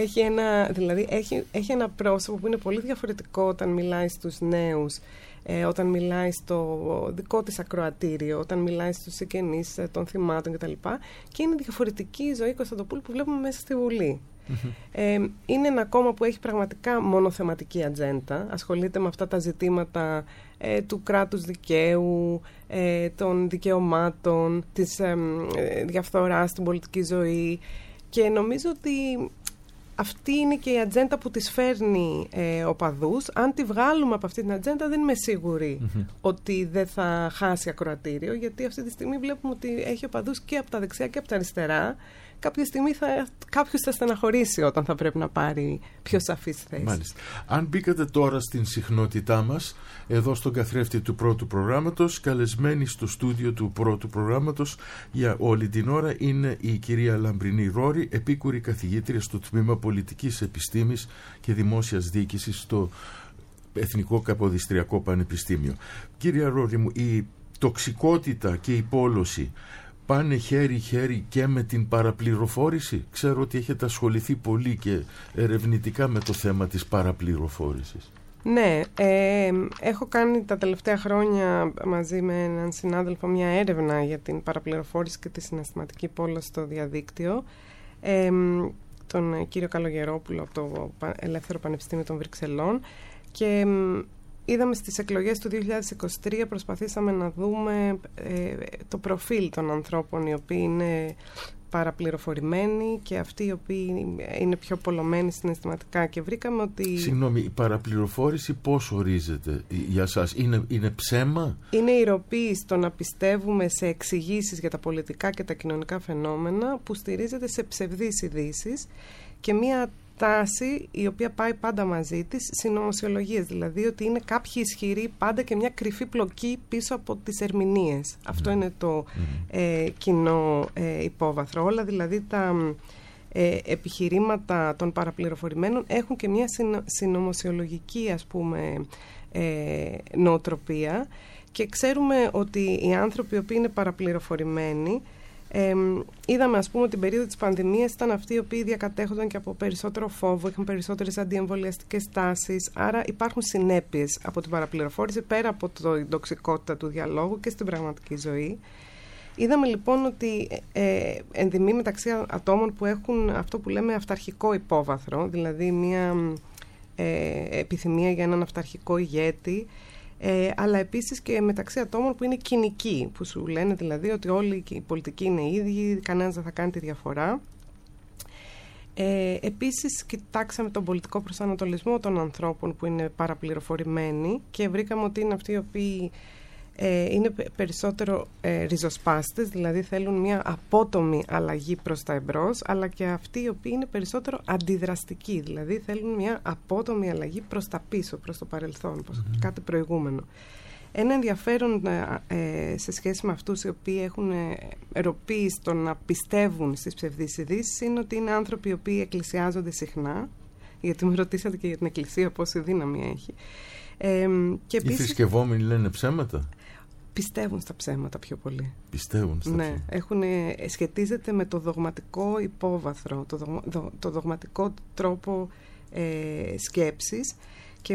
[SPEAKER 1] έχει ένα πρόσωπο που είναι πολύ διαφορετικό όταν μιλάει στους νέους, όταν μιλάει στο δικό της ακροατήριο, όταν μιλάει στους συγγενείς των θυμάτων κτλ. Και είναι διαφορετική η ζωή Κωνσταντοπούλου που βλέπουμε μέσα στη Βουλή. Είναι ένα κόμμα που έχει πραγματικά μονοθεματική ατζέντα. Ασχολείται με αυτά τα ζητήματα του κράτους δικαίου, των δικαιωμάτων, της διαφθοράς στην πολιτική ζωή, και νομίζω ότι αυτή είναι και η ατζέντα που της φέρνει οπαδούς. Αν τη βγάλουμε από αυτή την ατζέντα, δεν είμαι σίγουρη ότι δεν θα χάσει ακροατήριο, γιατί αυτή τη στιγμή βλέπουμε ότι έχει οπαδούς και από τα δεξιά και από τα αριστερά. Κάποια στιγμή κάποιος θα στεναχωρήσει όταν θα πρέπει να πάρει πιο σαφής θέση.
[SPEAKER 3] Μάλιστα. Αν μπήκατε τώρα στην συχνότητά μας, εδώ στον καθρέφτη του πρώτου προγράμματος, καλεσμένη στο στούντιο του πρώτου προγράμματος για όλη την ώρα είναι η κυρία Λαμπρινή Ρόρη, επίκουρη καθηγήτρια στο Τμήμα Πολιτικής Επιστήμης και Δημόσιας Διοίκησης στο Εθνικό Καποδιστριακό Πανεπιστήμιο. Κυρία Ρόρη μου, η τοξικότητα και η πόλωση πάνε χέρι-χέρι και με την παραπληροφόρηση? Ξέρω ότι έχετε ασχοληθεί πολύ και ερευνητικά με το θέμα της παραπληροφόρησης.
[SPEAKER 1] Ναι, έχω κάνει τα τελευταία χρόνια μαζί με έναν συνάδελφο μια έρευνα για την παραπληροφόρηση και τη συναισθηματική πόλωση στο διαδίκτυο, τον κύριο Καλογερόπουλο από το Ελεύθερο Πανεπιστήμιο των Βρυξελών, και είδαμε στις εκλογές του 2023, προσπαθήσαμε να δούμε το προφίλ των ανθρώπων οι οποίοι είναι παραπληροφορημένοι και αυτοί οι οποίοι είναι πιο πολλωμένοι συναισθηματικά, και βρήκαμε ότι...
[SPEAKER 3] Συγγνώμη, η παραπληροφόρηση πώς ορίζεται για σας? Είναι ψέμα?
[SPEAKER 1] Είναι η ροπή στο να πιστεύουμε σε εξηγήσεις για τα πολιτικά και τα κοινωνικά φαινόμενα που στηρίζεται σε ψευδείς ειδήσεις, και μία τάση η οποία πάει πάντα μαζί της, συνωμοσιολογίες, δηλαδή ότι είναι κάποιοι ισχυροί πάντα και μια κρυφή πλοκή πίσω από τις ερμηνείες. Αυτό είναι το κοινό υπόβαθρο. Όλα δηλαδή τα επιχειρήματα των παραπληροφορημένων έχουν και μια συνωμοσιολογική, ας πούμε, νοοτροπία, Και ξέρουμε ότι οι άνθρωποι οι οποίοι είναι παραπληροφορημένοι, είδαμε ας πούμε ότι την περίοδο της πανδημίας ήταν αυτοί οι οποίοι διακατέχονταν και από περισσότερο φόβο, είχαν περισσότερες αντιεμβολιαστικές τάσεις, άρα υπάρχουν συνέπειες από την παραπληροφόρηση πέρα από την τοξικότητα του διαλόγου και στην πραγματική ζωή. Είδαμε λοιπόν ότι ενδυμεί μεταξύ ατόμων που έχουν αυτό που λέμε αυταρχικό υπόβαθρο, δηλαδή μια επιθυμία για έναν αυταρχικό ηγέτη, αλλά επίσης και μεταξύ ατόμων που είναι κοινικοί, που σου λένε δηλαδή ότι όλοι οι πολιτικοί είναι ίδιοι, κανένας δεν θα κάνει τη διαφορά. Επίσης κοιτάξαμε τον πολιτικό προσανατολισμό των ανθρώπων που είναι παραπληροφορημένοι και βρήκαμε ότι είναι αυτοί οι οποίοι είναι περισσότερο ριζοσπάστες, δηλαδή θέλουν μια απότομη αλλαγή προς τα εμπρός, αλλά και αυτοί οι οποίοι είναι περισσότερο αντιδραστικοί, δηλαδή θέλουν μια απότομη αλλαγή προς τα πίσω, προς το παρελθόν, προς κάτι προηγούμενο. Ένα ενδιαφέρον σε σχέση με αυτούς οι οποίοι έχουν ροπή στο να πιστεύουν στις ψευδείς ειδήσεις είναι ότι είναι άνθρωποι οι οποίοι εκκλησιάζονται συχνά, γιατί με ρωτήσατε και για την εκκλησία πόση δύναμη έχει. Και επίσης,
[SPEAKER 3] οι θρησκευόμενοι λένε ψέματα.
[SPEAKER 1] Πιστεύουν στα ψέματα πιο πολύ.
[SPEAKER 3] Πιστεύουν στα
[SPEAKER 1] ψέματα. Σχετίζεται με το δογματικό υπόβαθρο, το δογματικό τρόπο σκέψης και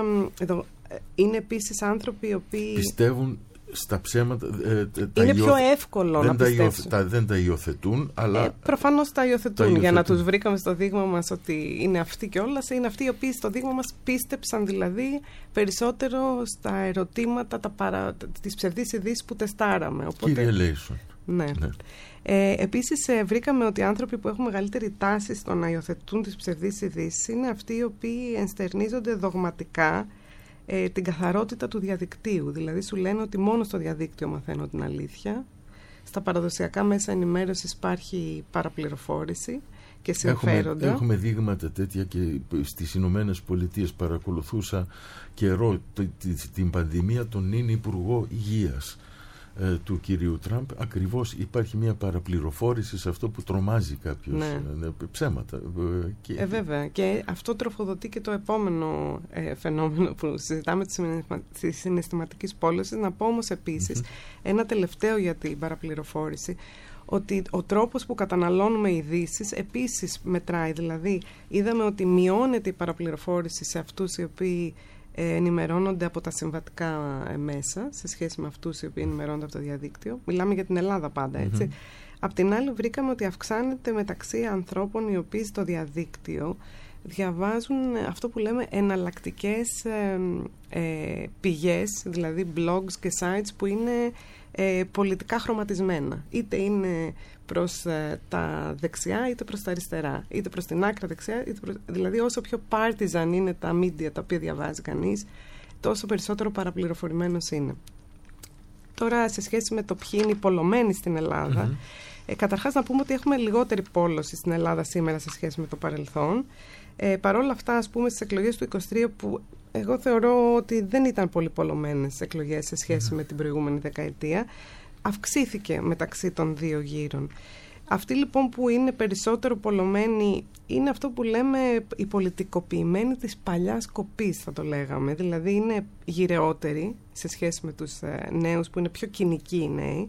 [SPEAKER 1] είναι επίσης άνθρωποι οι οποίοι
[SPEAKER 3] πιστεύουν στα ψέματα.
[SPEAKER 1] Είναι πιο εύκολο να πιστεύουν.
[SPEAKER 3] Δεν τα υιοθετούν, αλλά
[SPEAKER 1] προφανώς τα υιοθετούν. Για να τους βρήκαμε στο δείγμα μας ότι είναι αυτοί κιόλας, είναι αυτοί οι οποίοι στο δείγμα μας πίστεψαν δηλαδή περισσότερο στα ερωτήματα, τις ψευδείς ειδήσεις που τεστάραμε.
[SPEAKER 3] Κύριε Λέισον.
[SPEAKER 1] Ναι. Επίσης βρήκαμε ότι οι άνθρωποι που έχουν μεγαλύτερη τάση στο να υιοθετούν τις ψευδείς ειδήσεις είναι αυτοί οι οποίοι ενστερνίζονται δογματικά την καθαρότητα του διαδικτύου. Δηλαδή σου λένε ότι μόνο στο διαδίκτυο μαθαίνω την αλήθεια. Στα παραδοσιακά μέσα ενημέρωσης υπάρχει παραπληροφόρηση και συμφέροντα.
[SPEAKER 3] Έχουμε δείγματα τέτοια και στις Ηνωμένες Πολιτείες. Παρακολουθούσα καιρό την πανδημία, τον είναι Υπουργό Υγείας του κυρίου Τραμπ. Ακριβώς υπάρχει μια παραπληροφόρηση σε αυτό που τρομάζει κάποιος.
[SPEAKER 1] Ναι.
[SPEAKER 3] Ψέματα.
[SPEAKER 1] Βέβαια. Και αυτό τροφοδοτεί και το επόμενο φαινόμενο που συζητάμε της συναισθηματικής πόλωσης. Να πω όμως επίσης ένα τελευταίο για την παραπληροφόρηση, ότι ο τρόπος που καταναλώνουμε ειδήσεις επίσης μετράει. Δηλαδή είδαμε ότι μειώνεται η παραπληροφόρηση σε αυτούς οι οποίοι ενημερώνονται από τα συμβατικά μέσα σε σχέση με αυτούς οι οποίοι ενημερώνονται από το διαδίκτυο. Μιλάμε για την Ελλάδα πάντα, έτσι. Απ' την άλλη βρήκαμε ότι αυξάνεται μεταξύ ανθρώπων οι οποίοι στο διαδίκτυο διαβάζουν αυτό που λέμε εναλλακτικές πηγές, δηλαδή blogs και sites που είναι πολιτικά χρωματισμένα. Είτε είναι προς τα δεξιά είτε προς τα αριστερά, είτε προς την άκρα δεξιά, δηλαδή όσο πιο partisan είναι τα media τα οποία διαβάζει κανείς, τόσο περισσότερο παραπληροφορημένος είναι. Τώρα σε σχέση με το ποιοι είναι οι πολλωμένοι στην Ελλάδα, καταρχάς να πούμε ότι έχουμε λιγότερη πόλωση στην Ελλάδα σήμερα σε σχέση με το παρελθόν. Παρόλα αυτά, ας πούμε, στις εκλογές του 23, που εγώ θεωρώ ότι δεν ήταν πολύ πολλωμένες εκλογές σε σχέση με την προηγούμενη δεκαετία, αυξήθηκε μεταξύ των δύο γύρων. Αυτοί λοιπόν που είναι περισσότερο πολλωμένοι είναι αυτό που λέμε οι πολιτικοποιημένοι της παλιάς κοπής, θα το λέγαμε. Δηλαδή είναι γυρεότεροι σε σχέση με τους νέους που είναι πιο κοινικοί οι νέοι.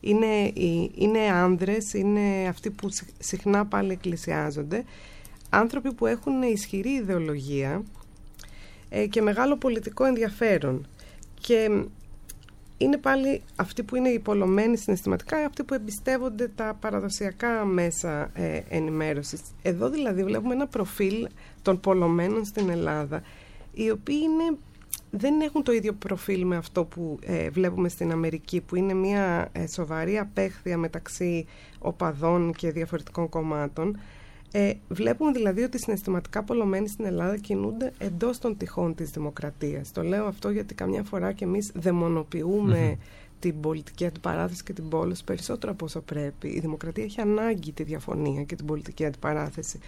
[SPEAKER 1] Είναι άνδρες, είναι αυτοί που συχνά πάλι εκκλησιάζονται. Άνθρωποι που έχουν ισχυρή ιδεολογία και μεγάλο πολιτικό ενδιαφέρον. Και είναι πάλι αυτοί που είναι υπολωμένοι συναισθηματικά, αυτοί που εμπιστεύονται τα παραδοσιακά μέσα ενημέρωσης. Εδώ δηλαδή βλέπουμε ένα προφίλ των πολλωμένων στην Ελλάδα, οι οποίοι δεν έχουν το ίδιο προφίλ με αυτό που βλέπουμε στην Αμερική, που είναι μια σοβαρή απέχθεια μεταξύ οπαδών και διαφορετικών κομμάτων. Βλέπουμε δηλαδή ότι οι συναισθηματικά πολλωμένοι στην Ελλάδα κινούνται εντός των τυχών της δημοκρατίας. Το λέω αυτό γιατί καμιά φορά και εμείς δαιμονοποιούμε την πολιτική αντιπαράθεση και την πόλωση περισσότερο από όσο πρέπει. Η δημοκρατία έχει ανάγκη τη διαφωνία και την πολιτική αντιπαράθεση.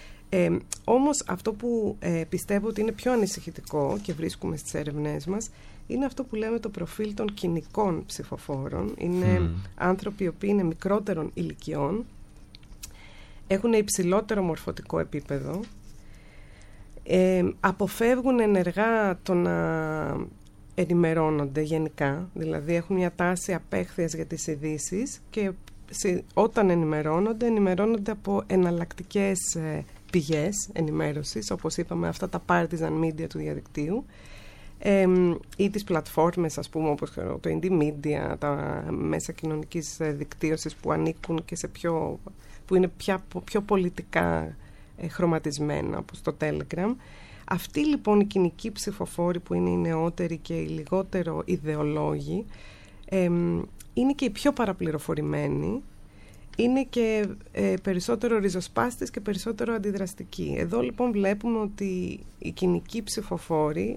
[SPEAKER 1] Όμως αυτό που πιστεύω ότι είναι πιο ανησυχητικό και βρίσκουμε στις έρευνές μας είναι αυτό που λέμε το προφίλ των κοινικών ψηφοφόρων. Είναι άνθρωποι οι οποίοι είναι μικρότερων ηλικιών, έχουν υψηλότερο μορφωτικό επίπεδο, αποφεύγουν ενεργά το να ενημερώνονται γενικά, δηλαδή έχουν μια τάση απέχθειας για τις ειδήσεις και όταν ενημερώνονται από εναλλακτικές πηγές ενημέρωσης, όπως είπαμε αυτά τα partisan media του διαδικτύου ή τις πλατφόρμες, ας πούμε, όπως το indie media, τα μέσα κοινωνικής δικτύωσης που ανήκουν και που είναι πιο πολιτικά χρωματισμένα, όπως το Telegram. Αυτοί λοιπόν οι κοινικοί ψηφοφόροι που είναι οι νεότεροι και οι λιγότερο ιδεολόγοι είναι και οι πιο παραπληροφορημένοι, είναι και περισσότερο ριζοσπάστες και περισσότερο αντιδραστικοί. Εδώ λοιπόν βλέπουμε ότι οι κοινικοί ψηφοφόροι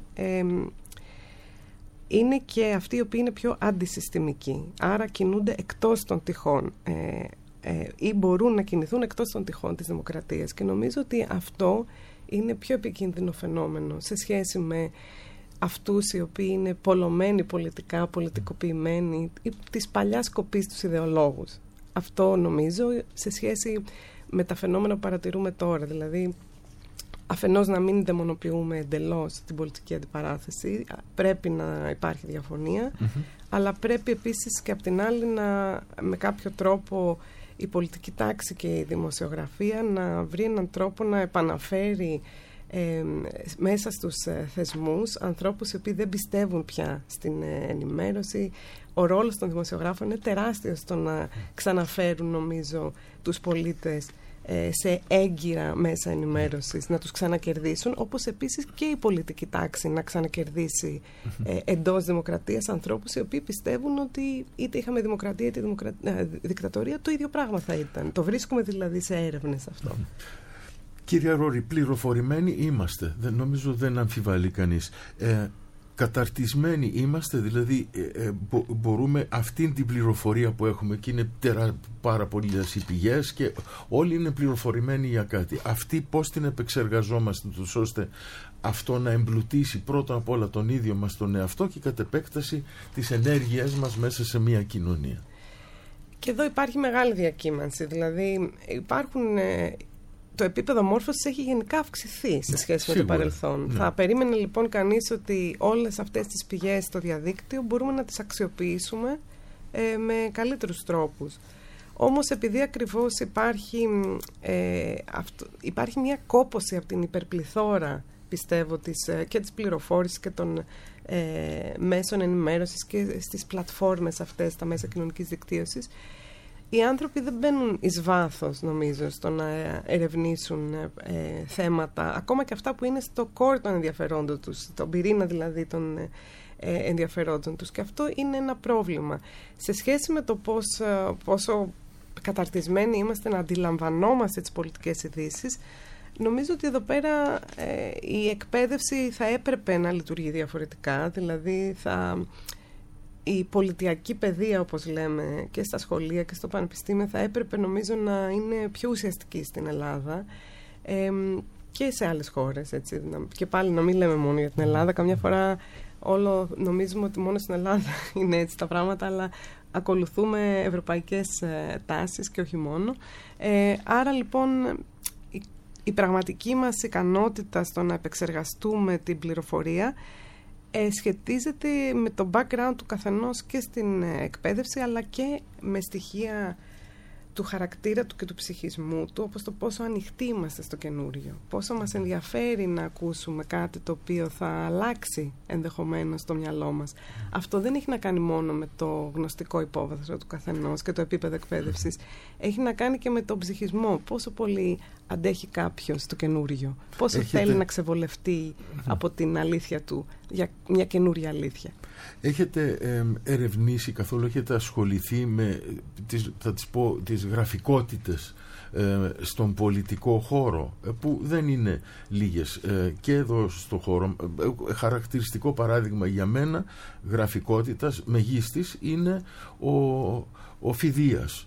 [SPEAKER 1] είναι και αυτοί οι οποίοι είναι πιο αντισυστημικοί, άρα κινούνται εκτός των τυχών ή μπορούν να κινηθούν εκτός των τυχών της δημοκρατίας, και νομίζω ότι αυτό είναι πιο επικίνδυνο φαινόμενο σε σχέση με αυτούς οι οποίοι είναι πολλωμένοι πολιτικά, πολιτικοποιημένοι ή της παλιάς κοπής τους ιδεολόγους. Αυτό νομίζω σε σχέση με τα φαινόμενα που παρατηρούμε τώρα, δηλαδή αφενός να μην δαιμονοποιούμε εντελώς την πολιτική αντιπαράθεση, πρέπει να υπάρχει διαφωνία, αλλά πρέπει επίσης και απ' την άλλη με κάποιο τρόπο η πολιτική τάξη και η δημοσιογραφία να βρει έναν τρόπο να επαναφέρει μέσα στους θεσμούς ανθρώπους οι οποίοι δεν πιστεύουν πια στην ενημέρωση. Ο ρόλος των δημοσιογράφων είναι τεράστιος στο να ξαναφέρουν, νομίζω, τους πολίτες σε έγκυρα μέσα ενημέρωσης, να τους ξανακερδίσουν, όπως επίσης και η πολιτική τάξη να ξανακερδίσει εντός δημοκρατίας ανθρώπους οι οποίοι πιστεύουν ότι είτε είχαμε δημοκρατία είτε δικτατορία, το ίδιο πράγμα θα ήταν. Το βρίσκουμε δηλαδή σε έρευνες αυτό.
[SPEAKER 3] Κύριε Ρόρη, πληροφορημένοι είμαστε, νομίζω δεν αμφιβάλλει κανείς. Καταρτισμένοι είμαστε, δηλαδή μπορούμε αυτήν την πληροφορία που έχουμε, και είναι πάρα πολλές οι πηγές και όλοι είναι πληροφορημένοι για κάτι. Αυτή πώς την επεξεργαζόμαστε τους ώστε αυτό να εμπλουτίσει πρώτα απ' όλα τον ίδιο μας τον εαυτό και κατ' επέκταση τις ενέργειές μας μέσα σε μια κοινωνία.
[SPEAKER 1] Και εδώ υπάρχει μεγάλη διακύμανση, δηλαδή το επίπεδο μόρφωσης έχει γενικά αυξηθεί σε σχέση με το παρελθόν. Θα περίμενε λοιπόν κανείς ότι όλες αυτές τις πηγές στο διαδίκτυο μπορούμε να τις αξιοποιήσουμε με καλύτερους τρόπους. Όμως επειδή ακριβώς υπάρχει μια κόπωση από την υπερπληθώρα, πιστεύω, και της πληροφόρησης και των μέσων ενημέρωσης και στις πλατφόρμες αυτές, τα μέσα κοινωνικής δικτύωσης, οι άνθρωποι δεν μπαίνουν εις βάθος, νομίζω, στο να ερευνήσουν θέματα, ακόμα και αυτά που είναι στο core των ενδιαφερόντων τους, τον πυρήνα δηλαδή των ενδιαφερόντων τους. Και αυτό είναι ένα πρόβλημα. Σε σχέση με το πόσο καταρτισμένοι είμαστε να αντιλαμβανόμαστε τις πολιτικές ειδήσεις, νομίζω ότι εδώ πέρα η εκπαίδευση θα έπρεπε να λειτουργεί διαφορετικά, δηλαδή η πολιτιακή παιδεία, όπως λέμε, και στα σχολεία και στο πανεπιστήμιο θα έπρεπε, νομίζω, να είναι πιο ουσιαστική στην Ελλάδα και σε άλλες χώρες, έτσι. Και πάλι να μην λέμε μόνο για την Ελλάδα, καμιά φορά νομίζουμε ότι μόνο στην Ελλάδα είναι έτσι τα πράγματα, αλλά ακολουθούμε ευρωπαϊκές τάσεις και όχι μόνο. Άρα λοιπόν η πραγματική μας ικανότητα στο να επεξεργαστούμε την πληροφορία σχετίζεται με το background του καθενός και στην εκπαίδευση, αλλά και με στοιχεία του χαρακτήρα του και του ψυχισμού του, όπως το πόσο ανοιχτοί είμαστε στο καινούριο, πόσο μας ενδιαφέρει να ακούσουμε κάτι το οποίο θα αλλάξει ενδεχομένως το μυαλό μας. Αυτό δεν έχει να κάνει μόνο με το γνωστικό υπόβαθρο του καθενός και το επίπεδο εκπαίδευσης. Έχει να κάνει και με τον ψυχισμό, πόσο πολύ αντέχει κάποιος το καινούριο, πόσο θέλει να ξεβολευτεί από την αλήθεια του για μια καινούρια αλήθεια.
[SPEAKER 3] Έχετε ερευνήσει καθόλου, έχετε ασχοληθεί με τις γραφικότητες στον πολιτικό χώρο, που δεν είναι λίγες, και εδώ στο χώρο. Χαρακτηριστικό παράδειγμα για μένα γραφικότητας μεγίστης είναι ο Φιδίας,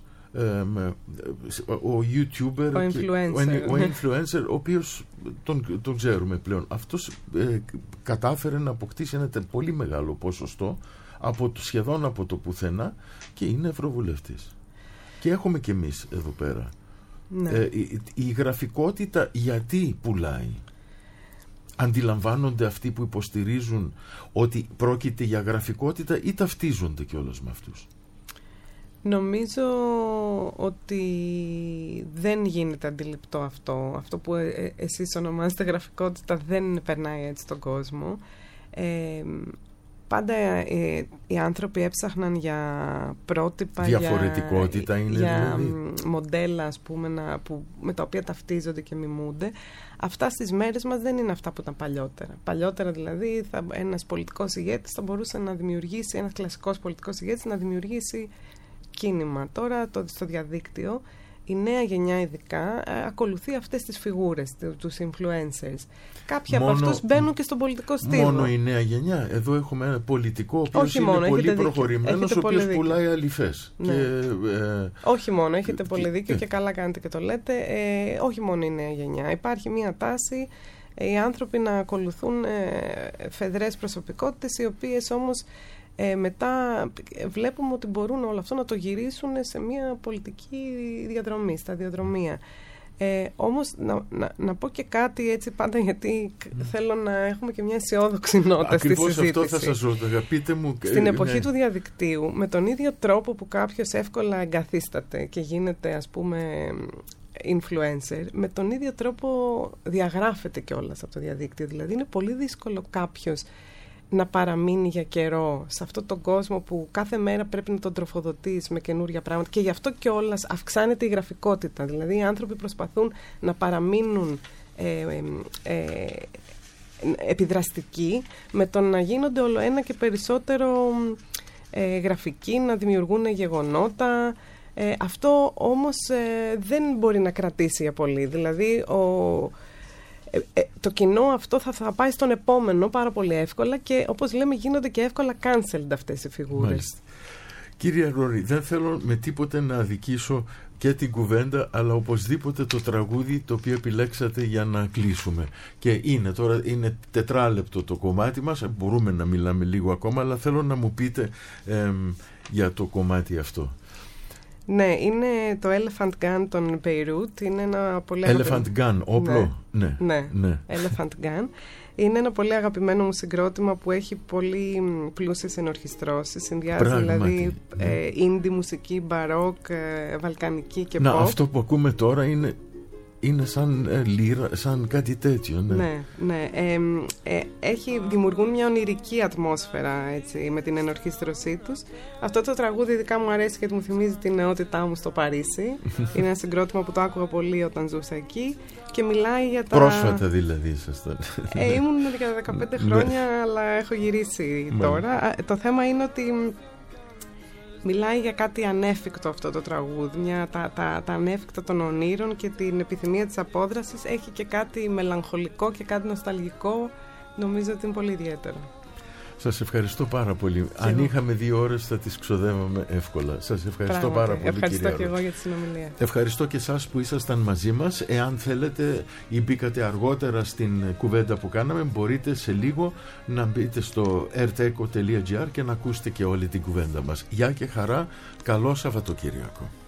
[SPEAKER 3] ο YouTuber, ο influencer, ο οποίος τον ξέρουμε πλέον. Αυτός κατάφερε να αποκτήσει ένα πολύ μεγάλο ποσοστό σχεδόν από το πουθενά και είναι ευρωβουλευτής. Και έχουμε και εμείς εδώ πέρα. Ναι. Η γραφικότητα γιατί πουλάει? αντιλαμβάνονται αυτοί που υποστηρίζουν ότι πρόκειται για γραφικότητα ή ταυτίζονται κιόλας με αυτούς?
[SPEAKER 1] Νομίζω ότι δεν γίνεται αντιληπτό αυτό. Αυτό που εσείς ονομάζετε γραφικότητα δεν περνάει έτσι στον κόσμο. Πάντα οι άνθρωποι έψαχναν για πρότυπα,
[SPEAKER 3] διαφορετικότητα είναι
[SPEAKER 1] για
[SPEAKER 3] δηλαδή
[SPEAKER 1] μοντέλα, ας πούμε, με τα οποία ταυτίζονται και μιμούνται. Αυτά στις μέρες μας δεν είναι αυτά που ήταν παλιότερα. Παλιότερα δηλαδή ένας πολιτικός ηγέτης θα μπορούσε να δημιουργήσει, ένας κλασικός πολιτικός ηγέτης να δημιουργήσει κίνημα. Τώρα στο διαδίκτυο η νέα γενιά ειδικά ακολουθεί αυτές τις φιγούρες, τους influencers. Κάποιοι από αυτούς μπαίνουν και στον πολιτικό στίβο.
[SPEAKER 3] Μόνο η νέα γενιά. Εδώ έχουμε ένα πολιτικό ο οποίος είναι πολύ προχωρημένος, ο οποίος πουλάει αληθές.
[SPEAKER 1] Ναι. Όχι μόνο, έχετε πολύ δίκιο και καλά κάνετε και το λέτε. Όχι μόνο η νέα γενιά. Υπάρχει μια τάση οι άνθρωποι να ακολουθούν φεδρές προσωπικότητες, οι οποίες όμως μετά βλέπουμε ότι μπορούν όλο αυτό να το γυρίσουν σε μια πολιτική διαδρομή, σταδιοδρομία. Όμως να πω και κάτι έτσι πάντα, γιατί θέλω να έχουμε και μια αισιόδοξη νότα στη συζήτηση.
[SPEAKER 3] Ακριβώς αυτό θα σας ρωτάγα. Πείτε μου.
[SPEAKER 1] Στην εποχή του διαδικτύου, με τον ίδιο τρόπο που κάποιος εύκολα εγκαθίσταται και γίνεται, ας πούμε, influencer, με τον ίδιο τρόπο διαγράφεται κιόλας από το διαδίκτυο. Δηλαδή είναι πολύ δύσκολο κάποιος να παραμείνει για καιρό σε αυτόν τον κόσμο που κάθε μέρα πρέπει να τον τροφοδοτείς με καινούργια πράγματα, και γι' αυτό κιόλας αυξάνεται η γραφικότητα. Δηλαδή οι άνθρωποι προσπαθούν να παραμείνουν επιδραστικοί με το να γίνονται όλο ένα και περισσότερο γραφικοί, να δημιουργούν γεγονότα. Αυτό όμως δεν μπορεί να κρατήσει για πολύ. Δηλαδή το κοινό αυτό θα πάει στον επόμενο πάρα πολύ εύκολα, και όπως λέμε γίνονται και εύκολα cancelled αυτές οι φιγούρες. Μάλιστα.
[SPEAKER 3] Κύριε Ρόρη, δεν θέλω με τίποτε να αδικήσω και την κουβέντα, αλλά οπωσδήποτε το τραγούδι το οποίο επιλέξατε για να κλείσουμε. Και τώρα είναι 4 λεπτό το κομμάτι μας, μπορούμε να μιλάμε λίγο ακόμα, αλλά θέλω να μου πείτε για το κομμάτι αυτό.
[SPEAKER 1] Ναι, είναι το Elephant Gun των Beirut. Είναι ένα πολύ
[SPEAKER 3] Elephant Gun, όπλο.
[SPEAKER 1] Ναι. Elephant Gun. Είναι ένα πολύ αγαπημένο μου συγκρότημα που έχει πολύ πλούσιες ενορχιστρώσεις. Συνδυάζει δηλαδή indie μουσική, μπαρόκ, βαλκανική και pop.
[SPEAKER 3] Αυτό που ακούμε τώρα είναι σαν λύρα, σαν κάτι τέτοιο.
[SPEAKER 1] Ναι. Δημιουργούν μια ονειρική ατμόσφαιρα, έτσι, με την ενορχίστρωσή τους. Αυτό το τραγούδι ειδικά μου αρέσει γιατί μου θυμίζει την νεότητά μου στο Παρίσι. Είναι ένα συγκρότημα που το άκουγα πολύ όταν ζούσα εκεί και μιλάει για τα...
[SPEAKER 3] Πρόσφατα δηλαδή ήσασταν.
[SPEAKER 1] Ήμουν για 15 χρόνια, αλλά έχω γυρίσει τώρα. Το θέμα είναι ότι μιλάει για κάτι ανέφικτο αυτό το τραγούδι, τα ανέφικτα των ονείρων και την επιθυμία της απόδρασης. Έχει και κάτι μελαγχολικό και κάτι νοσταλγικό. Νομίζω ότι είναι πολύ ιδιαίτερο.
[SPEAKER 3] Σας ευχαριστώ πάρα πολύ. Αν είχαμε 2 ώρες θα τις ξοδεύαμε εύκολα. Σας ευχαριστώ πάρα πολύ.
[SPEAKER 1] Ευχαριστώ και εγώ για τη συνομιλία.
[SPEAKER 3] Ευχαριστώ και εσάς που ήσασταν μαζί μας. Εάν θέλετε ή μπήκατε αργότερα στην κουβέντα που κάναμε, μπορείτε σε λίγο να μπείτε στο rteco.gr και να ακούσετε και όλη την κουβέντα μας. Γεια και χαρά. Καλό Σαββατοκύριακο.